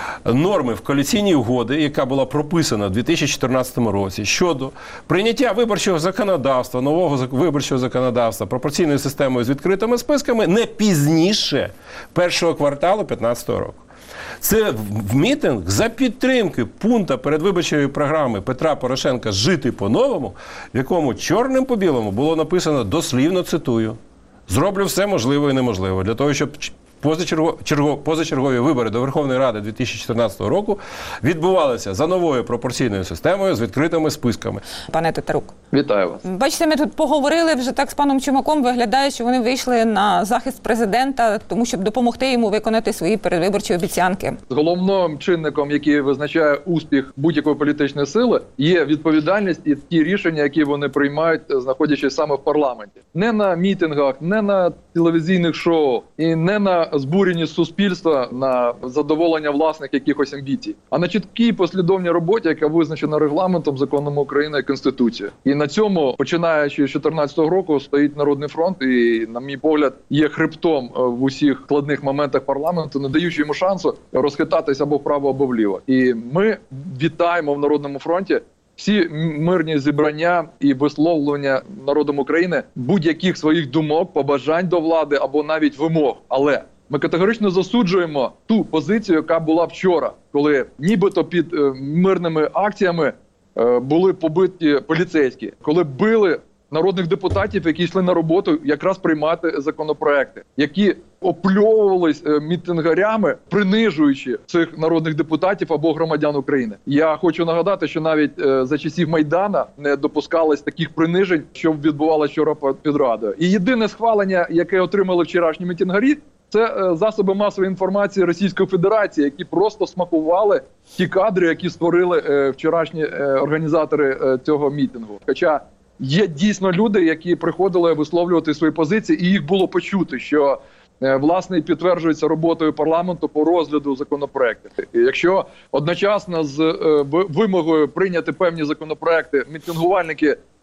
норми в коаліційній угоді, яка була прописана в 2014 році, щодо прийняття виборчого законодавства, нового виборчого законодавства, пропорційною системою з відкритими списками не пізніше першого кварталу 2015 року. Це мітинг за підтримки пункту передвиборчої програми Петра Порошенка «Жити по-новому», в якому чорним по білому було написано, дослівно цитую, «Зроблю все можливе і неможливе для того, щоб позачергові вибори до Верховної Ради 2014 року відбувалися за новою пропорційною системою з відкритими списками». Пане Тетерук. Вітаю вас. Бачите, ми тут поговорили вже так з паном Чумаком. Виглядає, що вони вийшли на захист президента, тому щоб допомогти йому виконати свої передвиборчі обіцянки. Головним чинником, який визначає успіх будь-якої політичної сили, є відповідальність і ті рішення, які вони приймають, знаходячись саме в парламенті. Не на мітингах, не на телевізійних шоу і не на збуренні суспільства на задоволення власних якихось амбіцій, а на чіткій послідовній роботі, яка визначена регламентом, законом України і Конституцією. І на цьому, починаючи з 2014 року, стоїть Народний фронт і, на мій погляд, є хребтом в усіх складних моментах парламенту, не даючи йому шансу розхитатися або вправо, або вліво. І ми вітаємо в Народному фронті всі мирні зібрання і висловлення народом України будь-яких своїх думок, побажань до влади або навіть вимог. Але ми категорично засуджуємо ту позицію, яка була вчора, коли нібито під мирними акціями були побиті поліцейські, коли били народних депутатів, які йшли на роботу якраз приймати законопроекти, які опльовувались мітингарями, принижуючи цих народних депутатів або громадян України. Я хочу нагадати, що навіть за часів Майдана не допускалось таких принижень, що відбувалося вчора під Радою. І єдине схвалення, яке отримали вчорашні мітингарі, це засоби масової інформації Російської Федерації, які просто смакували ті кадри, які створили вчорашні організатори цього мітингу. Хоча є дійсно люди, які приходили висловлювати свої позиції, і їх було почути, що власне і підтверджується роботою парламенту по розгляду законопроектів. І якщо одночасно з вимогою прийняти певні законопроекти мітингувальники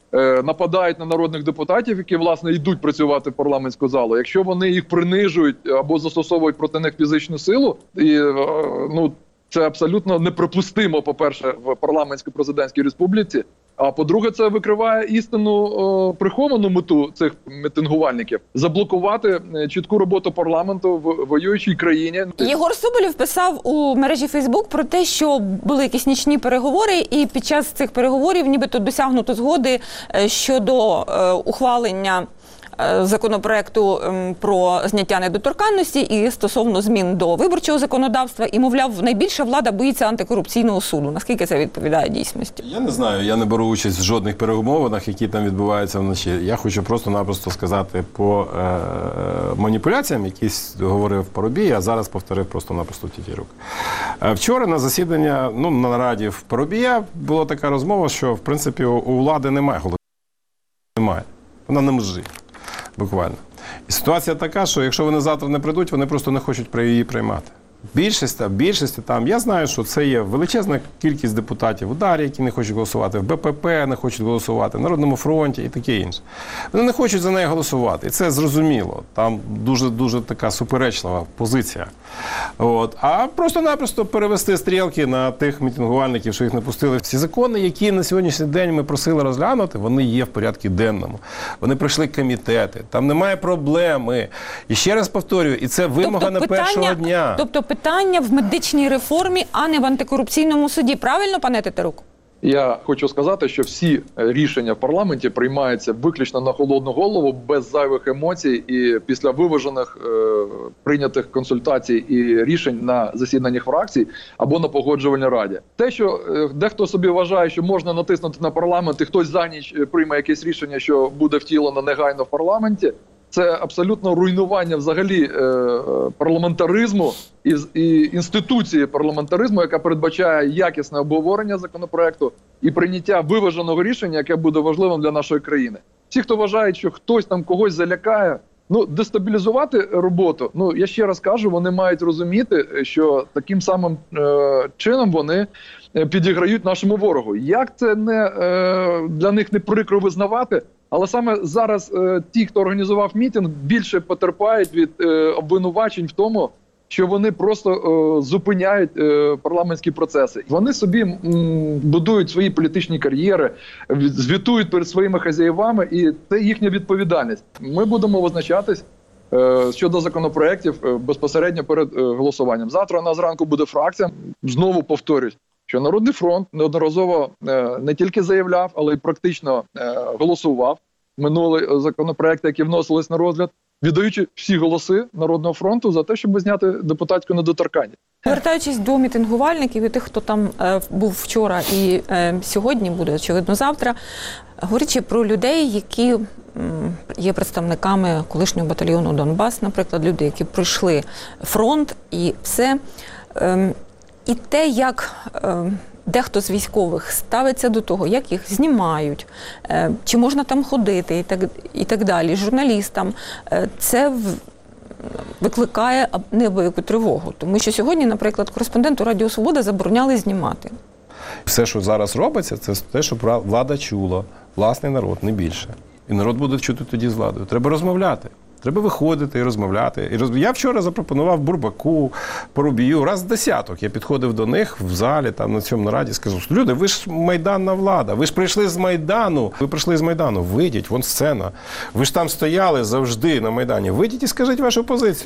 нападають на народних депутатів, які, власне, йдуть працювати в парламентську залу, якщо вони їх принижують або застосовують проти них фізичну силу, і, це абсолютно неприпустимо, по-перше, в парламентсько-президентській республіці, а по-друге, це викриває істинну приховану мету цих мітингувальників – заблокувати чітку роботу парламенту в воюючій країні. Єгор Соболєв писав у мережі Фейсбук про те, що були якісь нічні переговори, і під час цих переговорів нібито досягнуто згоди щодо ухвалення законопроекту про зняття недоторканності і стосовно змін до виборчого законодавства. І, мовляв, найбільше влада боїться антикорупційного суду. Наскільки це відповідає дійсності? Я не знаю, я не беру участь в жодних перемовинах, які там відбуваються вночі. Я хочу просто-напросто сказати по маніпуляціям, які говорив Парубій, а зараз повторив просто-напросто Тітєрук. Вчора на засідання, на нараді в Парубія була така розмова, що, в принципі, у влади немає голосу. Немає. Вона на межі. Буквально. І ситуація така, що якщо вони завтра не прийдуть, вони просто не хочуть її приймати. Більшості там, я знаю, що це є величезна кількість депутатів УДАР, які не хочуть голосувати, в БПП не хочуть голосувати, в Народному фронті і таке інше. Вони не хочуть за неї голосувати, і це зрозуміло. Там дуже така суперечлива позиція. А просто-напросто перевести стрілки на тих мітингувальників, що їх не пустили. Всі закони, які на сьогоднішній день ми просили розглянути, вони є в порядку денному. Вони пройшли комітети, там немає проблеми. І ще раз повторюю, і це вимога не першого дня. Тобто питання в медичній реформі, а не в антикорупційному суді. Правильно, пане Тетерук? Я хочу сказати, що всі рішення в парламенті приймаються виключно на холодну голову, без зайвих емоцій і після виважених прийнятих консультацій і рішень на засіданнях фракцій або на погоджувальній раді. Те, що дехто собі вважає, що можна натиснути на парламент і хтось за ніч прийме якесь рішення, що буде втілено негайно в парламенті, це абсолютно руйнування взагалі парламентаризму і інституції парламентаризму, яка передбачає якісне обговорення законопроекту і прийняття виваженого рішення, яке буде важливим для нашої країни. Ті, хто вважають, що хтось там когось залякає, дестабілізувати роботу, я ще раз кажу, вони мають розуміти, що таким самим чином вони підіграють нашому ворогу. Як це для них не прикро визнавати, але саме зараз ті, хто організував мітинг, більше потерпають від обвинувачень в тому, що вони просто зупиняють парламентські процеси. Вони собі будують свої політичні кар'єри, звітують перед своїми хазяєвами, і це їхня відповідальність. Ми будемо визначатись щодо законопроєктів безпосередньо перед голосуванням. Завтра у нас зранку буде фракція. Знову повторюсь, що Народний фронт неодноразово не тільки заявляв, але й практично голосував минулі законопроекти, які вносились на розгляд, віддаючи всі голоси Народного фронту за те, щоб зняти депутатську недоторканність. Повертаючись до мітингувальників і тих, хто там був вчора і сьогодні, буде, очевидно, завтра, говорячи про людей, які є представниками колишнього батальйону «Донбас», наприклад, люди, які пройшли фронт і все, і те, як дехто з військових ставиться до того, як їх знімають, чи можна там ходити і так далі, журналістам, це викликає неабияку тривогу. Тому що сьогодні, наприклад, кореспонденту Радіо Свобода забороняли знімати. Все, що зараз робиться, це те, що влада чула, власний народ, не більше. І народ буде чути тоді з владою. Треба розмовляти. Треба виходити і розмовляти. Я вчора запропонував Бурбаку, Парубію, раз десяток. Я підходив до них в залі, там на цьому нараді, сказав, що люди, ви ж майданна влада, ви ж прийшли з Майдану, вийдіть, вон сцена. Ви ж там стояли завжди на Майдані, вийдіть і скажіть вашу позицію.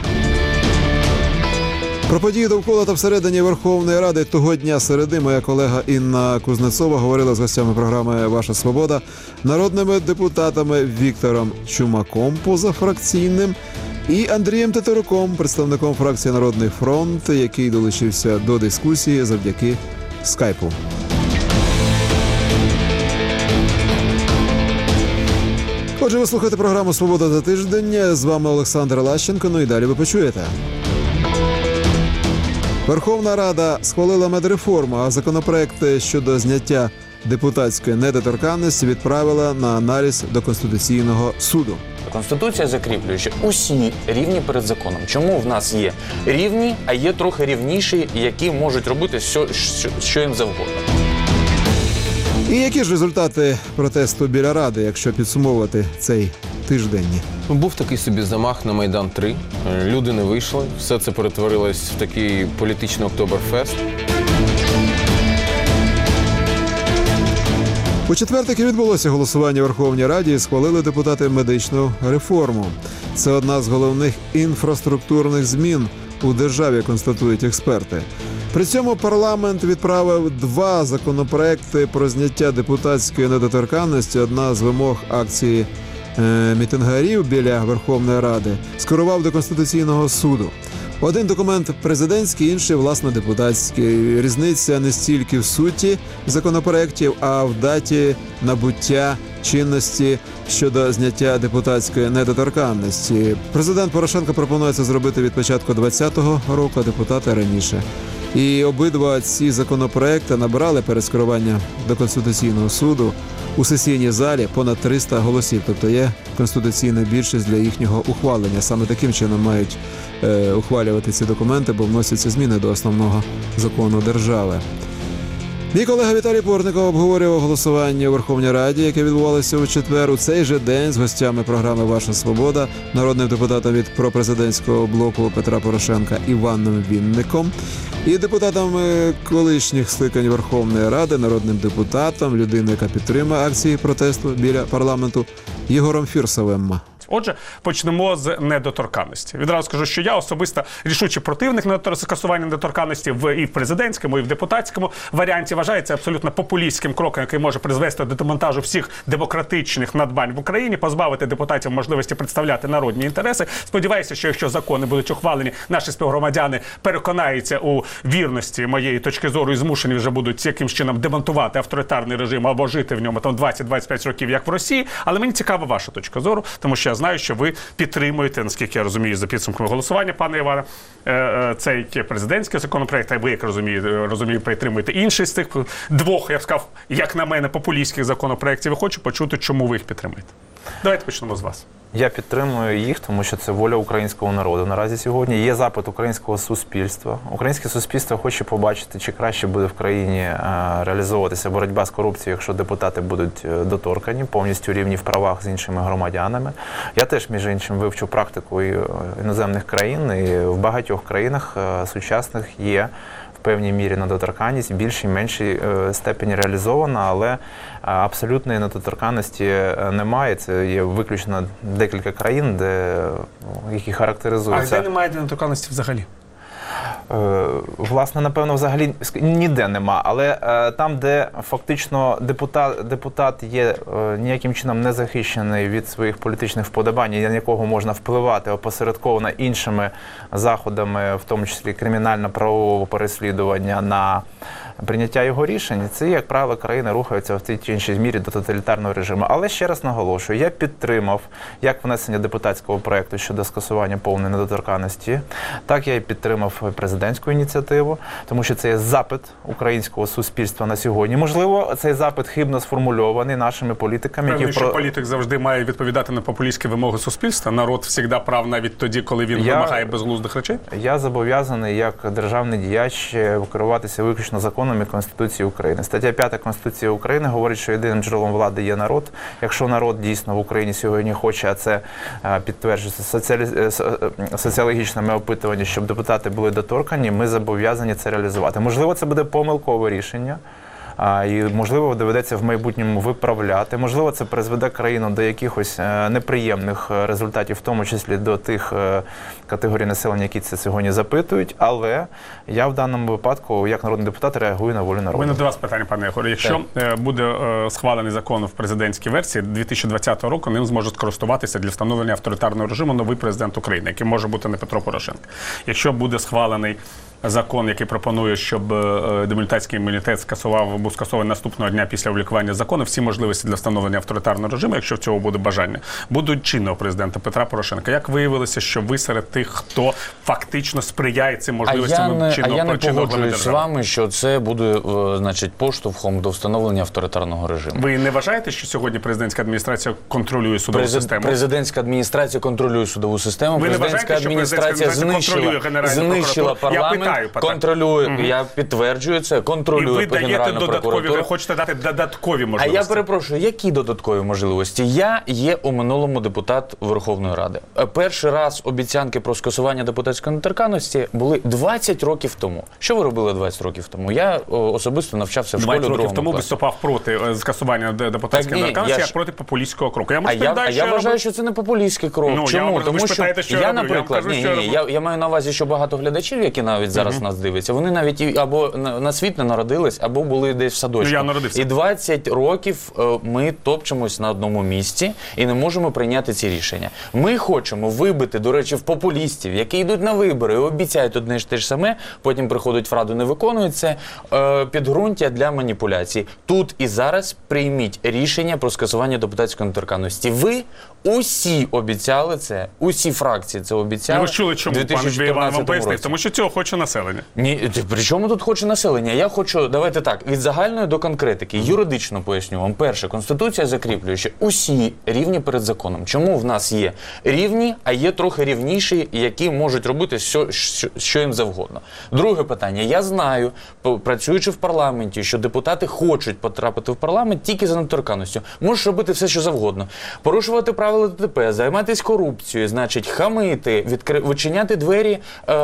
Про події довкола та всередині Верховної Ради того дня середи моя колега Інна Кузнецова говорила з гостями програми «Ваша свобода», народними депутатами Віктором Чумаком, позафракційним, і Андрієм Тетеруком, представником фракції «Народний фронт», який долучився до дискусії завдяки скайпу. Отже, ви слухаєте програму «Свобода за тиждень». З вами Олександр Лащенко, і далі ви почуєте. Верховна Рада схвалила медреформу, а законопроект щодо зняття депутатської недоторканності відправила на аналіз до Конституційного суду. Конституція закріплює, що усі рівні перед законом. Чому в нас є рівні, а є трохи рівніші, які можуть робити що їм завгодно? І які ж результати протесту біля Ради, якщо підсумовувати цей тиждень? Був такий собі замах на Майдан 3. Люди не вийшли. Все це перетворилось в такий політичний октоберфест. У четвер таки відбулося голосування у Верховній Раді і схвалили депутати медичну реформу. Це одна з головних інфраструктурних змін у державі, констатують експерти. При цьому парламент відправив 2 законопроекти про зняття депутатської недоторканності. Одна з вимог акції мітингарів біля Верховної Ради скерував до Конституційного суду. Один документ президентський, інший, власне, депутатський. Різниця не стільки в суті законопроєктів, а в даті набуття чинності щодо зняття депутатської недоторканності. Президент Порошенко пропонує це зробити від початку 2020 року, а депутати раніше. І обидва ці законопроекти набрали перед скеруванням до Конституційного суду у сесійній залі понад 300 голосів. Тобто є конституційна більшість для їхнього ухвалення. Саме таким чином мають ухвалювати ці документи, бо вносяться зміни до основного закону держави. Мій колега Віталій Портников обговорював голосування у Верховній Раді, яке відбувалося у четвер. У цей же день з гостями програми «Ваша свобода», народним депутатом від пропрезидентського блоку Петра Порошенка Іваном Вінником і депутатом колишніх скликань Верховної Ради, народним депутатом, людиною, яка підтримує акції протесту біля парламенту, Єгором Фірсовим. Отже, почнемо з недоторканності. Відразу скажу, що я особисто рішучий противник скасування недоторканності і в президентському, і в депутатському варіанті. Вважаю це абсолютно популістським кроком, який може призвести до демонтажу всіх демократичних надбань в Україні, позбавити депутатів можливості представляти народні інтереси. Сподіваюся, що якщо закони будуть ухвалені, наші співгромадяни переконаються у вірності моєї точки зору і змушені вже будуть якимсь чином демонтувати авторитарний режим або жити в ньому там 20-25 років, як в Росії. Але мені цікава ваша точка зору, тому що я знаю, що ви підтримуєте, наскільки я розумію, за підсумками голосування, пане Іване, цей президентський законопроект, а ви, як розумію, підтримуєте інший з тих 2, я б сказав, як на мене, популістських законопроєктів. Я хочу почути, чому ви їх підтримуєте. Давайте почнемо з вас. Я підтримую їх, тому що це воля українського народу наразі сьогодні. Є запит українського суспільства. Українське суспільство хоче побачити, чи краще буде в країні реалізовуватися боротьба з корупцією, якщо депутати будуть доторкані, повністю рівні в правах з іншими громадянами. Я теж, між іншим, вивчу практику іноземних країн, і в багатьох країнах сучасних є в певній мірі недоторканність, в більшій, меншій степені реалізована, але абсолютної недоторканності немає. Це є виключно декілька країн, які характеризуються. А де немає недоторканності взагалі? Власне, напевно, взагалі ніде нема, але там, де фактично депутат є ніяким чином не захищений від своїх політичних вподобань, на якого можна впливати опосередковано іншими заходами, в тому числі кримінально-правового переслідування на прийняття його рішень, це, як правило, країни рухаються в тій чи іншій мірі до тоталітарного режиму. Але ще раз наголошую, я підтримав як внесення депутатського проєкту щодо скасування повної недоторканності, так я і підтримав президентську ініціативу, тому що це є запит українського суспільства на сьогодні. Можливо, цей запит хибно сформульований нашими політиками. Певно, що політик завжди має відповідати на популістські вимоги суспільства. Народ завжди прав навіть тоді, коли він вимагає безглуздих речей? Я зобов'язаний як державний діяч керуватися виключно законом і Конституції України. Стаття 5 Конституції України говорить, що єдиним джерелом влади є народ. Якщо народ дійсно в Україні сьогодні хоче, а це підтверджується соціологічними опитуваннями, щоб депутати були доторкані, ми зобов'язані це реалізувати. Можливо, це буде помилкове рішення, і, можливо, доведеться в майбутньому виправляти. Можливо, це призведе країну до якихось неприємних результатів, в тому числі до тих категорій населення, які це сьогодні запитують. Але я в даному випадку, як народний депутат, реагую на волю народу. У мене до вас питання, пане Єгоре. Якщо буде схвалений закон в президентській версії, 2020 року ним зможе скористуватися для встановлення авторитарного режиму новий президент України, який може бути не Петро Порошенко. Якщо буде схвалений закон, який пропонує, щоб демілітарський імунітет був скасований наступного дня після опублікування закону, всі можливості для встановлення авторитарного режиму, якщо в цього буде бажання, будуть чинного президента Петра Порошенка. Як виявилося, що ви серед тих, хто фактично сприяє цим можливостям чинного я не погоджуюсь з держави. вами, що це буде, значить, поштовхом до встановлення авторитарного режиму. Ви не вважаєте, що сьогодні президентська адміністрація контролює судову систему? Президентська адміністрація контролює судову систему. Ви не Президентська вважаєте, що адміністрація контролює знищила парламент, Я питаю, контролює, я підтверджую це, контролює І ви даєте Генеральну додаткові, прокуратуру. ви хочете дати додаткові можливості. А я перепрошую, які додаткові можливості? Я є у минулому депутат Верховної Ради. Перший раз обіцянки про скасування депутатської недоторканності були 20 років тому. Що ви робили 20 років тому? Я особисто навчався в школі 20 років тому класі. виступав проти скасування депутатської недоторканності, як проти популістського кроку. Я вважаю, що це не популістський крок. Чому? Тому що я, наприклад, я маю на увазі, що багато глядачів, які навіть зараз нас дивляться, вони навіть або на світ не народились, або були десь в садочку. Я народився. І 20 років ми топчемось на одному місці і не можемо прийняти ці рішення. Ми хочемо вибити, до речі, в популістів, які йдуть на вибори і обіцяють одне ж те ж саме, потім приходять в Раду, не виконують це, підґрунтя для маніпуляцій. Тут і зараз прийміть рішення про скасування депутатської недоторканності. Ви усі обіцяли це, усі фракції це обіцяли. Ви чули, чому пан Іван вам пояснив? Тому що цього хоче населення. Ні, при чому тут хоче населення? Я хочу, давайте так, від загальної до конкретики. Юридично поясню вам. Перше, Конституція закріплює, що усі рівні перед законом. Чому в нас є рівні, а є трохи рівніші, які можуть робити що їм завгодно. Друге питання. Я знаю, працюючи в парламенті, що депутати хочуть потрапити в парламент тільки за недоторканністю. Можеш робити все, що завгодно. Порушувати правила ДТП, займатися корупцією, значить, хамити, відчиняти двері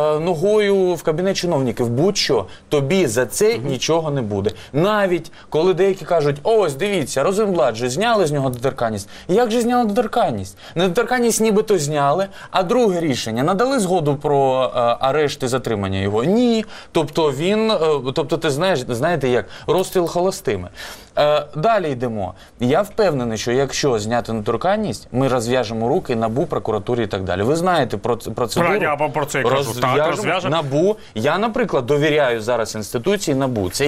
ногою в кабінет чиновників, будь-що. Тобі за це нічого не буде. Навіть коли деякі кажуть, ось, дивіться, Розенблат же зняли з нього недоторканність. Як же зняли недоторканність? Недоторканність нібито зняли, а друге рішення надали згоду про арешт і затримання його? Ні. Тобто ти знаєте як, розстріл холостими. Далі йдемо. Я впевнений, що якщо зняти недоторканність, ми розв'яжемо руки НАБУ, прокуратурі і так далі. Ви знаєте процедуру. Я про це кажу. Так, розв'яжемо. НАБУ. Я, наприклад, довіряю зараз інституції НАБУ. Це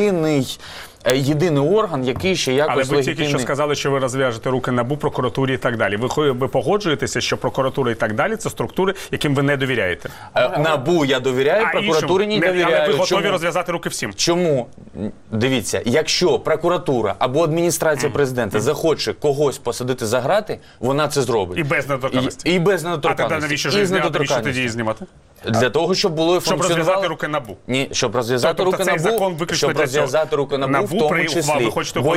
єдиний орган, який ще якось легітимний. Але ви тільки що легітимний. сказали, що ви розв'яжете руки НАБУ, прокуратурі і так далі. Ви погоджуєтеся, що прокуратура і так далі – це структури, яким ви не довіряєте? НАБУ я довіряю, прокуратурі не довіряю. Але ви готові Чому? розв'язати руки всім? Чому? Дивіться, якщо прокуратура або адміністрація президента захоче когось посадити за грати, вона це зробить. І без недоторканності? І без недоторканності. А тоді навіщо ж зняти, навіщо тоді її знімати? Для того, щоб було Щоб розв'язати руки НАБУ. Ні, щоб розв'язати Тобто руки цей НАБУ, закон виключно щоб для цього. розв'язати руки НАБУ в тому числі.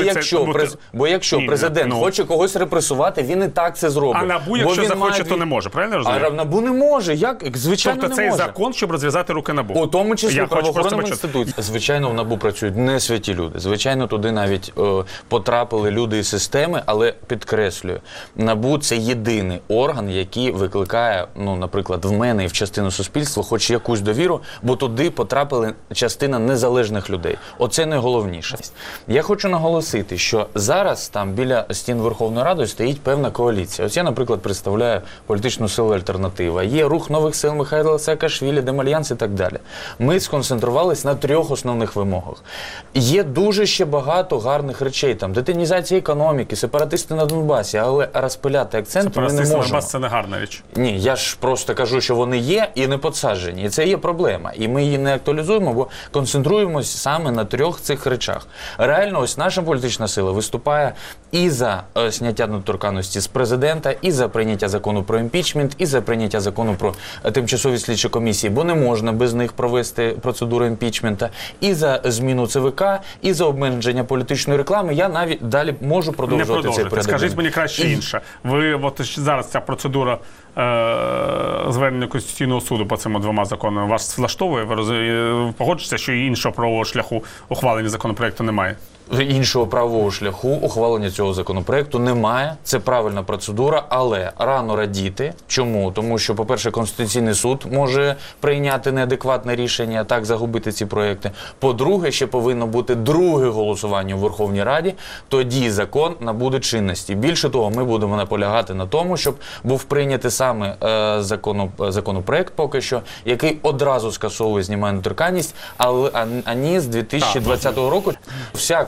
Бо якщо президент хоче когось репресувати, він і так це зробить. А НАБУ, якщо захоче, то не може, правильно я розумію? А НАБУ не може, звичайно тобто не може. Тобто цей закон, щоб розв'язати руки НАБУ? У тому числі правоохоронним інституціям. інституціям. Звичайно, в НАБУ працюють не святі люди. Звичайно, туди навіть потрапили люди із системи, але підкреслюю, НАБУ – це єдиний орган, який викликає, наприклад, в мене і в частину суспільства хоч якусь довіру, бо туди потрапили частина незалежних людей. Оце найголовніше. Я хочу наголосити, що зараз там біля стін Верховної Ради стоїть певна коаліція. Ось я, наприклад, представляю політичну силу «Альтернатива». Є рух нових сил Михайла Саакашвілі, Демальянс і так далі. Ми сконцентрувались на 3 основних вимогах. Є дуже ще багато гарних речей. Там детінізація економіки, сепаратисти на Донбасі, але розпиляти акценти ми не можемо. Донбас – це не гарна річ. Ні, я ж просто кажу, що вони є і не підсаджені. І це є проблема. І ми її не актуалізуємо, бо концентруємось саме на 3 цих речах. Реально, ось наша політична сила виступає і за зняття недоторканності з президента, і за прийняття закону про імпічмент, і за прийняття закону про тимчасові слідчі комісії, бо не можна без них провести процедуру імпічмента, і за зміну ЦВК, і за обмеження політичної реклами. Я навіть далі можу продовжувати цей порядок. Скажіть мені краще інше. Ви зараз ця процедура звернення Конституційного суду по цим 2 законам вас влаштовує? Ви погоджуєтеся, що і іншого правового шляху ухвалення законопроекту немає? Іншого правового шляху ухвалення цього законопроекту немає. Це правильна процедура, але рано радіти. Чому? Тому що, по-перше, Конституційний суд може прийняти неадекватне рішення, так загубити ці проекти. По-друге, ще повинно бути друге голосування у Верховній Раді, тоді закон набуде чинності. Більше того, ми будемо наполягати на тому, щоб був прийнятий саме законопроект поки що, який одразу скасовує знімає недоторканність, ані з 2020 року. Вся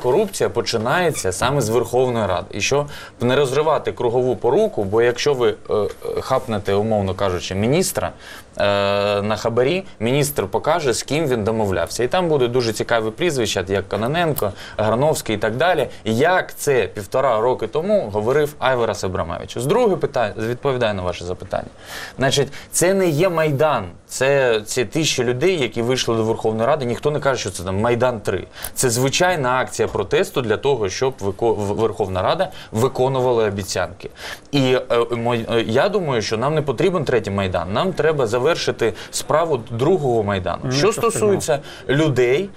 корупція починається саме з Верховної Ради. І щоб не розривати кругову поруку, бо якщо ви хапнете, умовно кажучи, міністра на хабарі, міністр покаже, з ким він домовлявся. І там будуть дуже цікаві прізвища, як Кононенко, Грановський і так далі. Як це 1,5 роки тому говорив Айварас Абрамович. З друге питання, відповідаю на ваше запитання. Значить, це не є Майдан. Це ці 1000 людей, які вийшли до Верховної Ради. Ніхто не каже, що це там Майдан 3. Це звичайна акція протесту для того, щоб Верховна Рада виконувала обіцянки. І я думаю, що нам не потрібен 3-й Майдан. Нам треба завершити справу 2-го Майдану. Що стосується людей,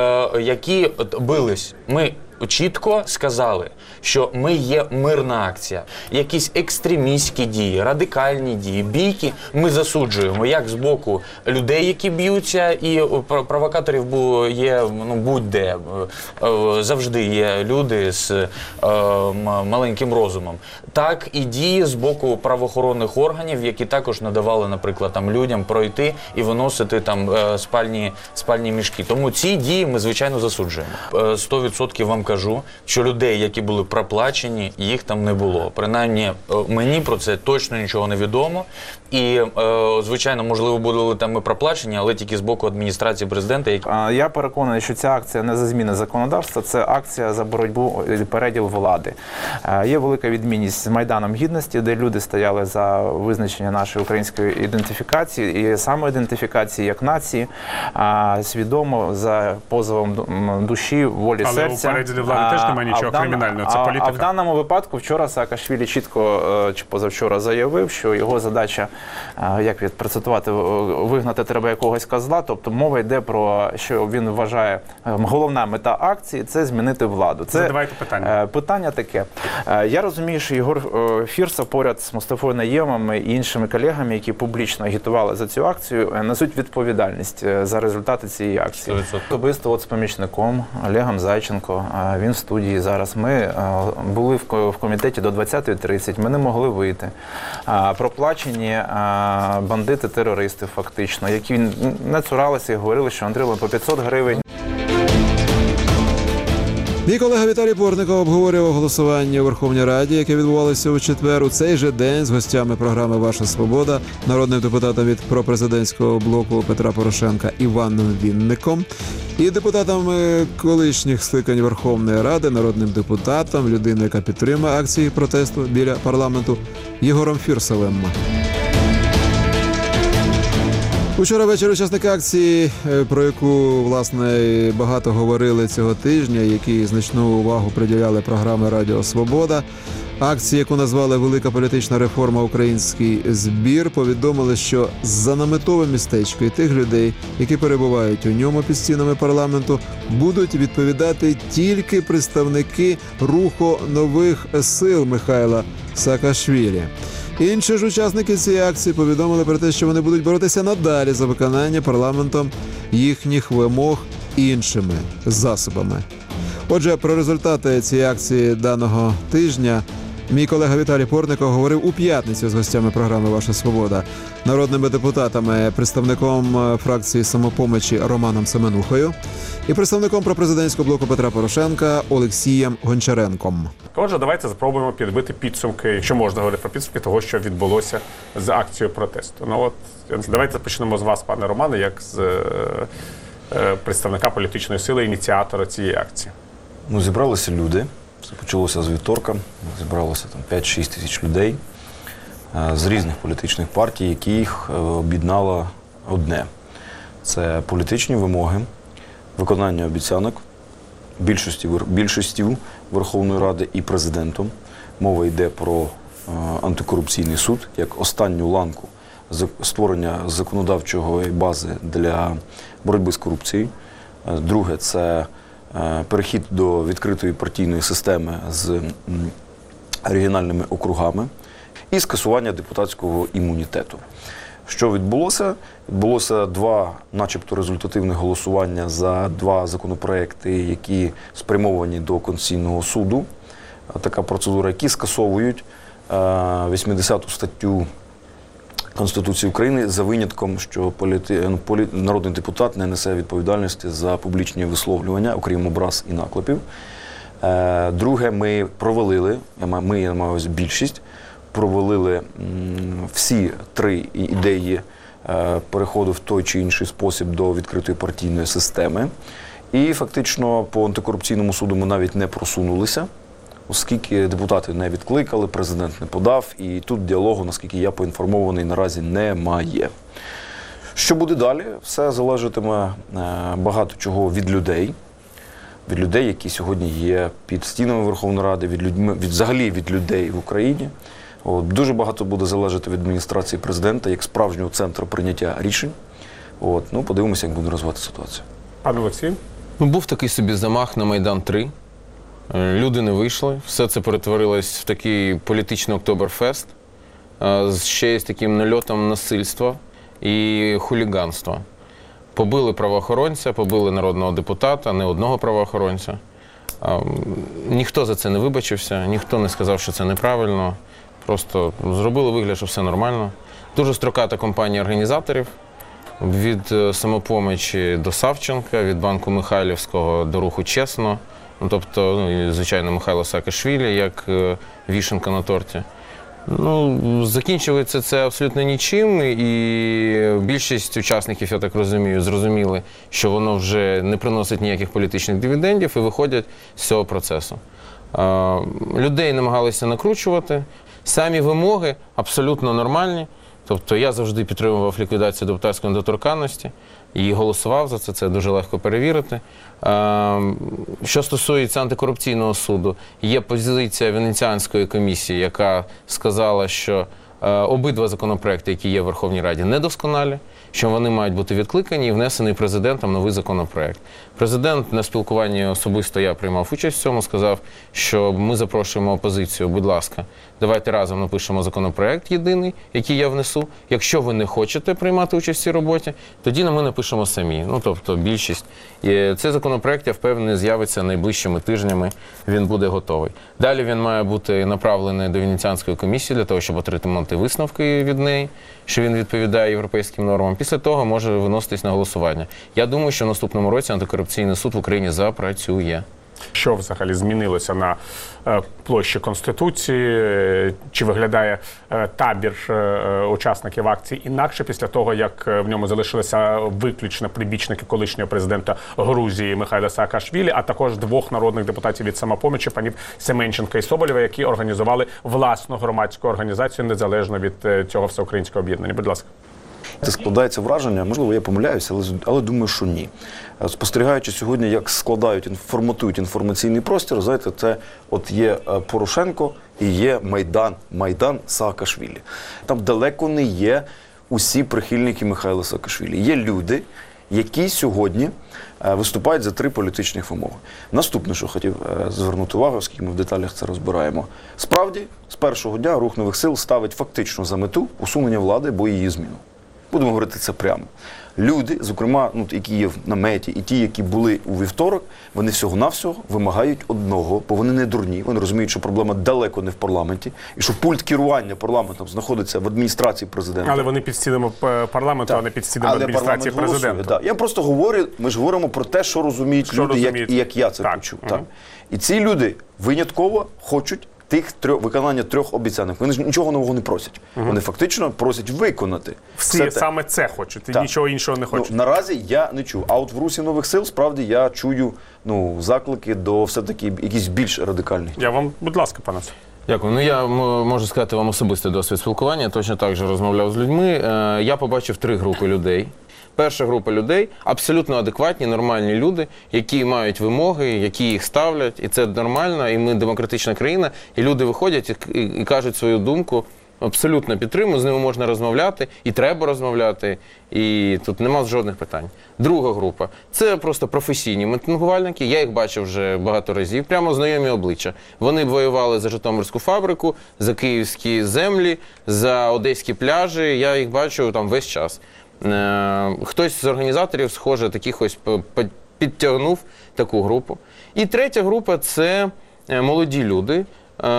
які бились, ми чітко сказали, що ми є мирна акція. Якісь екстремістські дії, радикальні дії, бійки ми засуджуємо як з боку людей, які б'ються, і провокаторів є будь-де. Завжди є люди з маленьким розумом. Так і дії з боку правоохоронних органів, які також надавали, наприклад, там людям пройти і виносити там спальні мішки. Тому ці дії ми, звичайно, засуджуємо. 100% вам кажу, що людей, які були проплачені, їх там не було. Принаймні, мені про це точно нічого не відомо. І, звичайно, можливо, були там і проплачені, але тільки з боку адміністрації президента. Я переконаний, що ця акція не за зміни законодавства, це акція за боротьбу і переділ влади. Є велика відмінність з Майданом Гідності, де люди стояли за визначення нашої української ідентифікації і самоідентифікації як нації, свідомо за позовом душі, волі серця. Але у переділі влади теж немає нічого кримінального, це політика. А в даному випадку вчора Саакашвілі чітко, чи позавчора, заявив, що його задача, як процитувати, вигнати треба якогось козла, тобто мова йде про, що він вважає, головна мета акції – це змінити владу. Задавайте питання. Питання таке. Я розумію, що Єгор Фірсов поряд з Мустафою Найємом і іншими колегами, які публічно агітували за цю акцію, несуть відповідальність за результати цієї акції. Особисто з помічником Олегом Зайченко, він в студії зараз. Ми були в комітеті до 20:30, ми не могли вийти. Проплачені бандити-терористи фактично, які не цуралися і говорили, що отримали по 500 гривень. Мій колега Віталій Портников обговорював голосування у Верховній Раді, яке відбувалося у четвер. У цей же день з гостями програми «Ваша свобода», народним депутатом від пропрезидентського блоку Петра Порошенка Іваном Вінником і депутатом колишніх скликань Верховної Ради, народним депутатом, людиною, яка підтримує акції протесту біля парламенту, Єгором Фірсовим. Учора ввечері учасники акції, про яку, власне, багато говорили цього тижня, які значну увагу приділяли програми «Радіо Свобода», акції, яку назвали «Велика політична реформа. Український збір», повідомили, що за наметове містечко і тих людей, які перебувають у ньому під стінами парламенту, будуть відповідати тільки представники руху нових сил Михайла Саакашвілі. Інші ж учасники цієї акції повідомили про те, що вони будуть боротися надалі за виконання парламентом їхніх вимог іншими засобами. Отже, про результати цієї акції даного тижня мій колега Віталій Портников говорив у п'ятницю з гостями програми «Ваша свобода», народними депутатами, представником фракції «Самопомочі» Романом Семенухою і представником пропрезидентського блоку Петра Порошенка Олексієм Гончаренком. Отже, давайте спробуємо підбити підсумки, якщо можна говорити про підсумки того, що відбулося з акцією протесту. Давайте почнемо з вас, пане Романе, як з представника політичної сили, ініціатора цієї акції. Зібралися люди. Це почалося з вівторка. Зібралося там 5-6 тисяч людей з різних політичних партій, які їх об'єднало одне. Це політичні вимоги, виконання обіцянок більшістю Верховної Ради і президентом. Мова йде про антикорупційний суд як останню ланку створення законодавчої бази для боротьби з корупцією. Друге – це перехід до відкритої партійної системи з регіональними округами і скасування депутатського імунітету. Що відбулося? Відбулося два начебто результативних голосування за два законопроекти, які спрямовані до Конституційного суду. Така процедура, які скасовують 80-ту статтю Конституції України за винятком, що народний депутат не несе відповідальності за публічні висловлювання, окрім образ і наклепів. Друге, ми провалили, я маю на увазі більшість, провалили всі 3 ідеї переходу в той чи інший спосіб до відкритої партійної системи. І фактично по антикорупційному суду ми навіть не просунулися, оскільки депутати не відкликали, президент не подав, і тут діалогу, наскільки я поінформований, наразі немає. Що буде далі? Все залежатиме багато чого від людей, які сьогодні є під стінами Верховної Ради, взагалі від людей в Україні. Дуже багато буде залежати від адміністрації президента, як справжнього центру прийняття рішень. Подивимося, як буде розвиватися ситуація. Пане Олексій? Був такий собі замах на Майдан 3. Люди не вийшли. Все це перетворилось в такий політичний октоберфест, ще й з таким нальотом насильства і хуліганства. Побили правоохоронця, побили народного депутата, не одного правоохоронця. Ніхто за це не вибачився, ніхто не сказав, що це неправильно. Просто зробили вигляд, що все нормально. Дуже строката компанія організаторів. Від «Самопомочі» до Савченка, від банку Михайлівського до руху «Чесно». І, звичайно, Михайло Саакашвілі, як вішенка на торті. Закінчується це абсолютно нічим, і більшість учасників, я так розумію, зрозуміли, що воно вже не приносить ніяких політичних дивідендів і виходять з цього процесу. Людей намагалися накручувати, самі вимоги абсолютно нормальні. Тобто я завжди підтримував ліквідацію депутатської недоторканності і голосував за це, це дуже легко перевірити. Що стосується антикорупційного суду, є позиція Венеціанської комісії, яка сказала, що обидва законопроекти, які є в Верховній Раді, недосконалі, що вони мають бути відкликані і внесений президентом новий законопроект. Президент на спілкуванні особисто, я приймав участь в цьому, сказав, що ми запрошуємо опозицію, будь ласка, давайте разом напишемо законопроект єдиний, який я внесу. Якщо ви не хочете приймати участь в цій роботі, тоді ми напишемо самі, тобто більшість. І цей законопроект, я впевнений, з'явиться найближчими тижнями, він буде готовий. Далі він має бути направлений до Венеціанської комісії для того, щоб отримати висновки від неї, що він відповідає європейським нормам. Після того може виноситись на голосування. Я думаю, що в наступному році антикорупційний суд в Україні запрацює. Що взагалі змінилося на площі Конституції? Чи виглядає табір учасників акції інакше після того, як в ньому залишилися виключно прибічники колишнього президента Грузії Михайла Саакашвілі, а також 2 народних депутатів від «Самопомочі», панів Семенченка і Соболєва, які організували власну громадську організацію незалежно від цього всеукраїнського об'єднання? Будь ласка. Складається враження, можливо, я помиляюся, але думаю, що ні. Спостерігаючи сьогодні, як форматують інформаційний простір, знаєте, це є Порошенко і є Майдан Саакашвілі. Там далеко не є усі прихильники Михайла Саакашвілі. Є люди, які сьогодні виступають за 3 політичних вимоги. Наступне, що хотів звернути увагу, оскільки ми в деталях це розбираємо. Справді, з першого дня Рух нових сил ставить фактично за мету усунення влади або її зміну. Будемо говорити це прямо. Люди, зокрема, які є в наметі, і ті, які були у вівторок, вони всього-навсього вимагають одного, бо вони не дурні, вони розуміють, що проблема далеко не в парламенті, і що пульт керування парламентом знаходиться в адміністрації президента. Але вони під стінами парламенту, а не під стінами адміністрації президента. Я просто говорю, ми ж говоримо про те, що розуміють люди, як я це почув. І ці люди винятково хочуть виконання 3 обіцянок. Вони ж нічого нового не просять. Вони фактично просять виконати. Всі саме це хочуть, і нічого іншого не хочуть. Наразі я не чую. А от в Русі нових сил, справді, я чую заклики до все-таки якісь більш радикальних. Я вам, будь ласка, пане. Дякую. Я можу сказати вам особистий досвід спілкування. Я точно так же розмовляв з людьми. Я побачив 3 групи людей. Перша група людей – абсолютно адекватні, нормальні люди, які мають вимоги, які їх ставлять, і це нормально, і ми демократична країна, і люди виходять і кажуть свою думку, абсолютно підтримую, з ними можна розмовляти, і треба розмовляти, і тут нема жодних питань. Друга група – це просто професійні мітингувальники, я їх бачив вже багато разів, прямо знайомі обличчя. Вони воювали за Житомирську фабрику, за київські землі, за одеські пляжі, я їх бачу там весь час. Хтось з організаторів, схоже, таких ось підтягнув таку групу. І третя група – це молоді люди,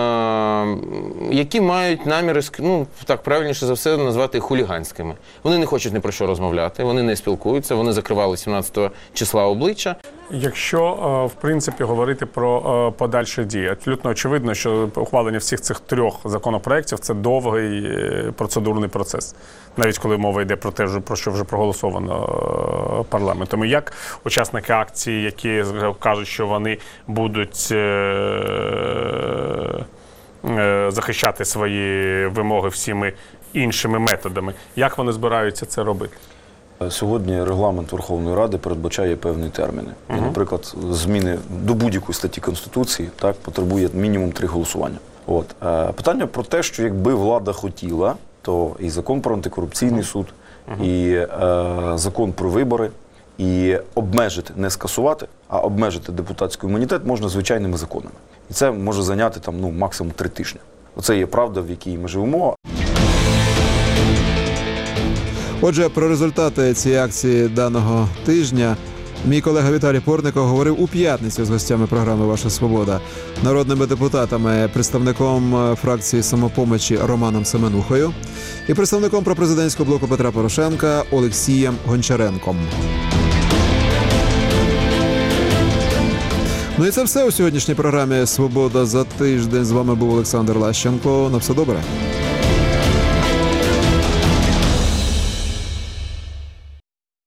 які мають наміри, так правильніше за все назвати хуліганськими. Вони не хочуть ні про що розмовляти, вони не спілкуються, вони закривали 17 числа обличчя. Якщо, в принципі, говорити про подальші дії, абсолютно очевидно, що ухвалення всіх цих 3 законопроєктів – це довгий процедурний процес. Навіть коли мова йде про те, про що вже проголосовано парламентом. І як учасники акції, які кажуть, що вони будуть захищати свої вимоги всіми іншими методами, як вони збираються це робити? Сьогодні регламент Верховної Ради передбачає певні терміни. І, наприклад, зміни до будь-якої статті Конституції потребує мінімум 3 голосування. Питання про те, що якби влада хотіла, то і закон про антикорупційний суд, і закон про вибори, і обмежити, не скасувати, а обмежити депутатський імунітет можна звичайними законами. І це може зайняти максимум 3 тижні. Оце є правда, в якій ми живемо. Отже, про результати цієї акції даного тижня мій колега Віталій Портников говорив у п'ятницю з гостями програми «Ваша свобода», народними депутатами, представником фракції «Самопомочі» Романом Семенухою і представником пропрезидентського блоку Петра Порошенка Олексієм Гончаренком. Ну і це все у сьогоднішній програмі «Свобода за тиждень». З вами був Олександр Лащенко. На все добре.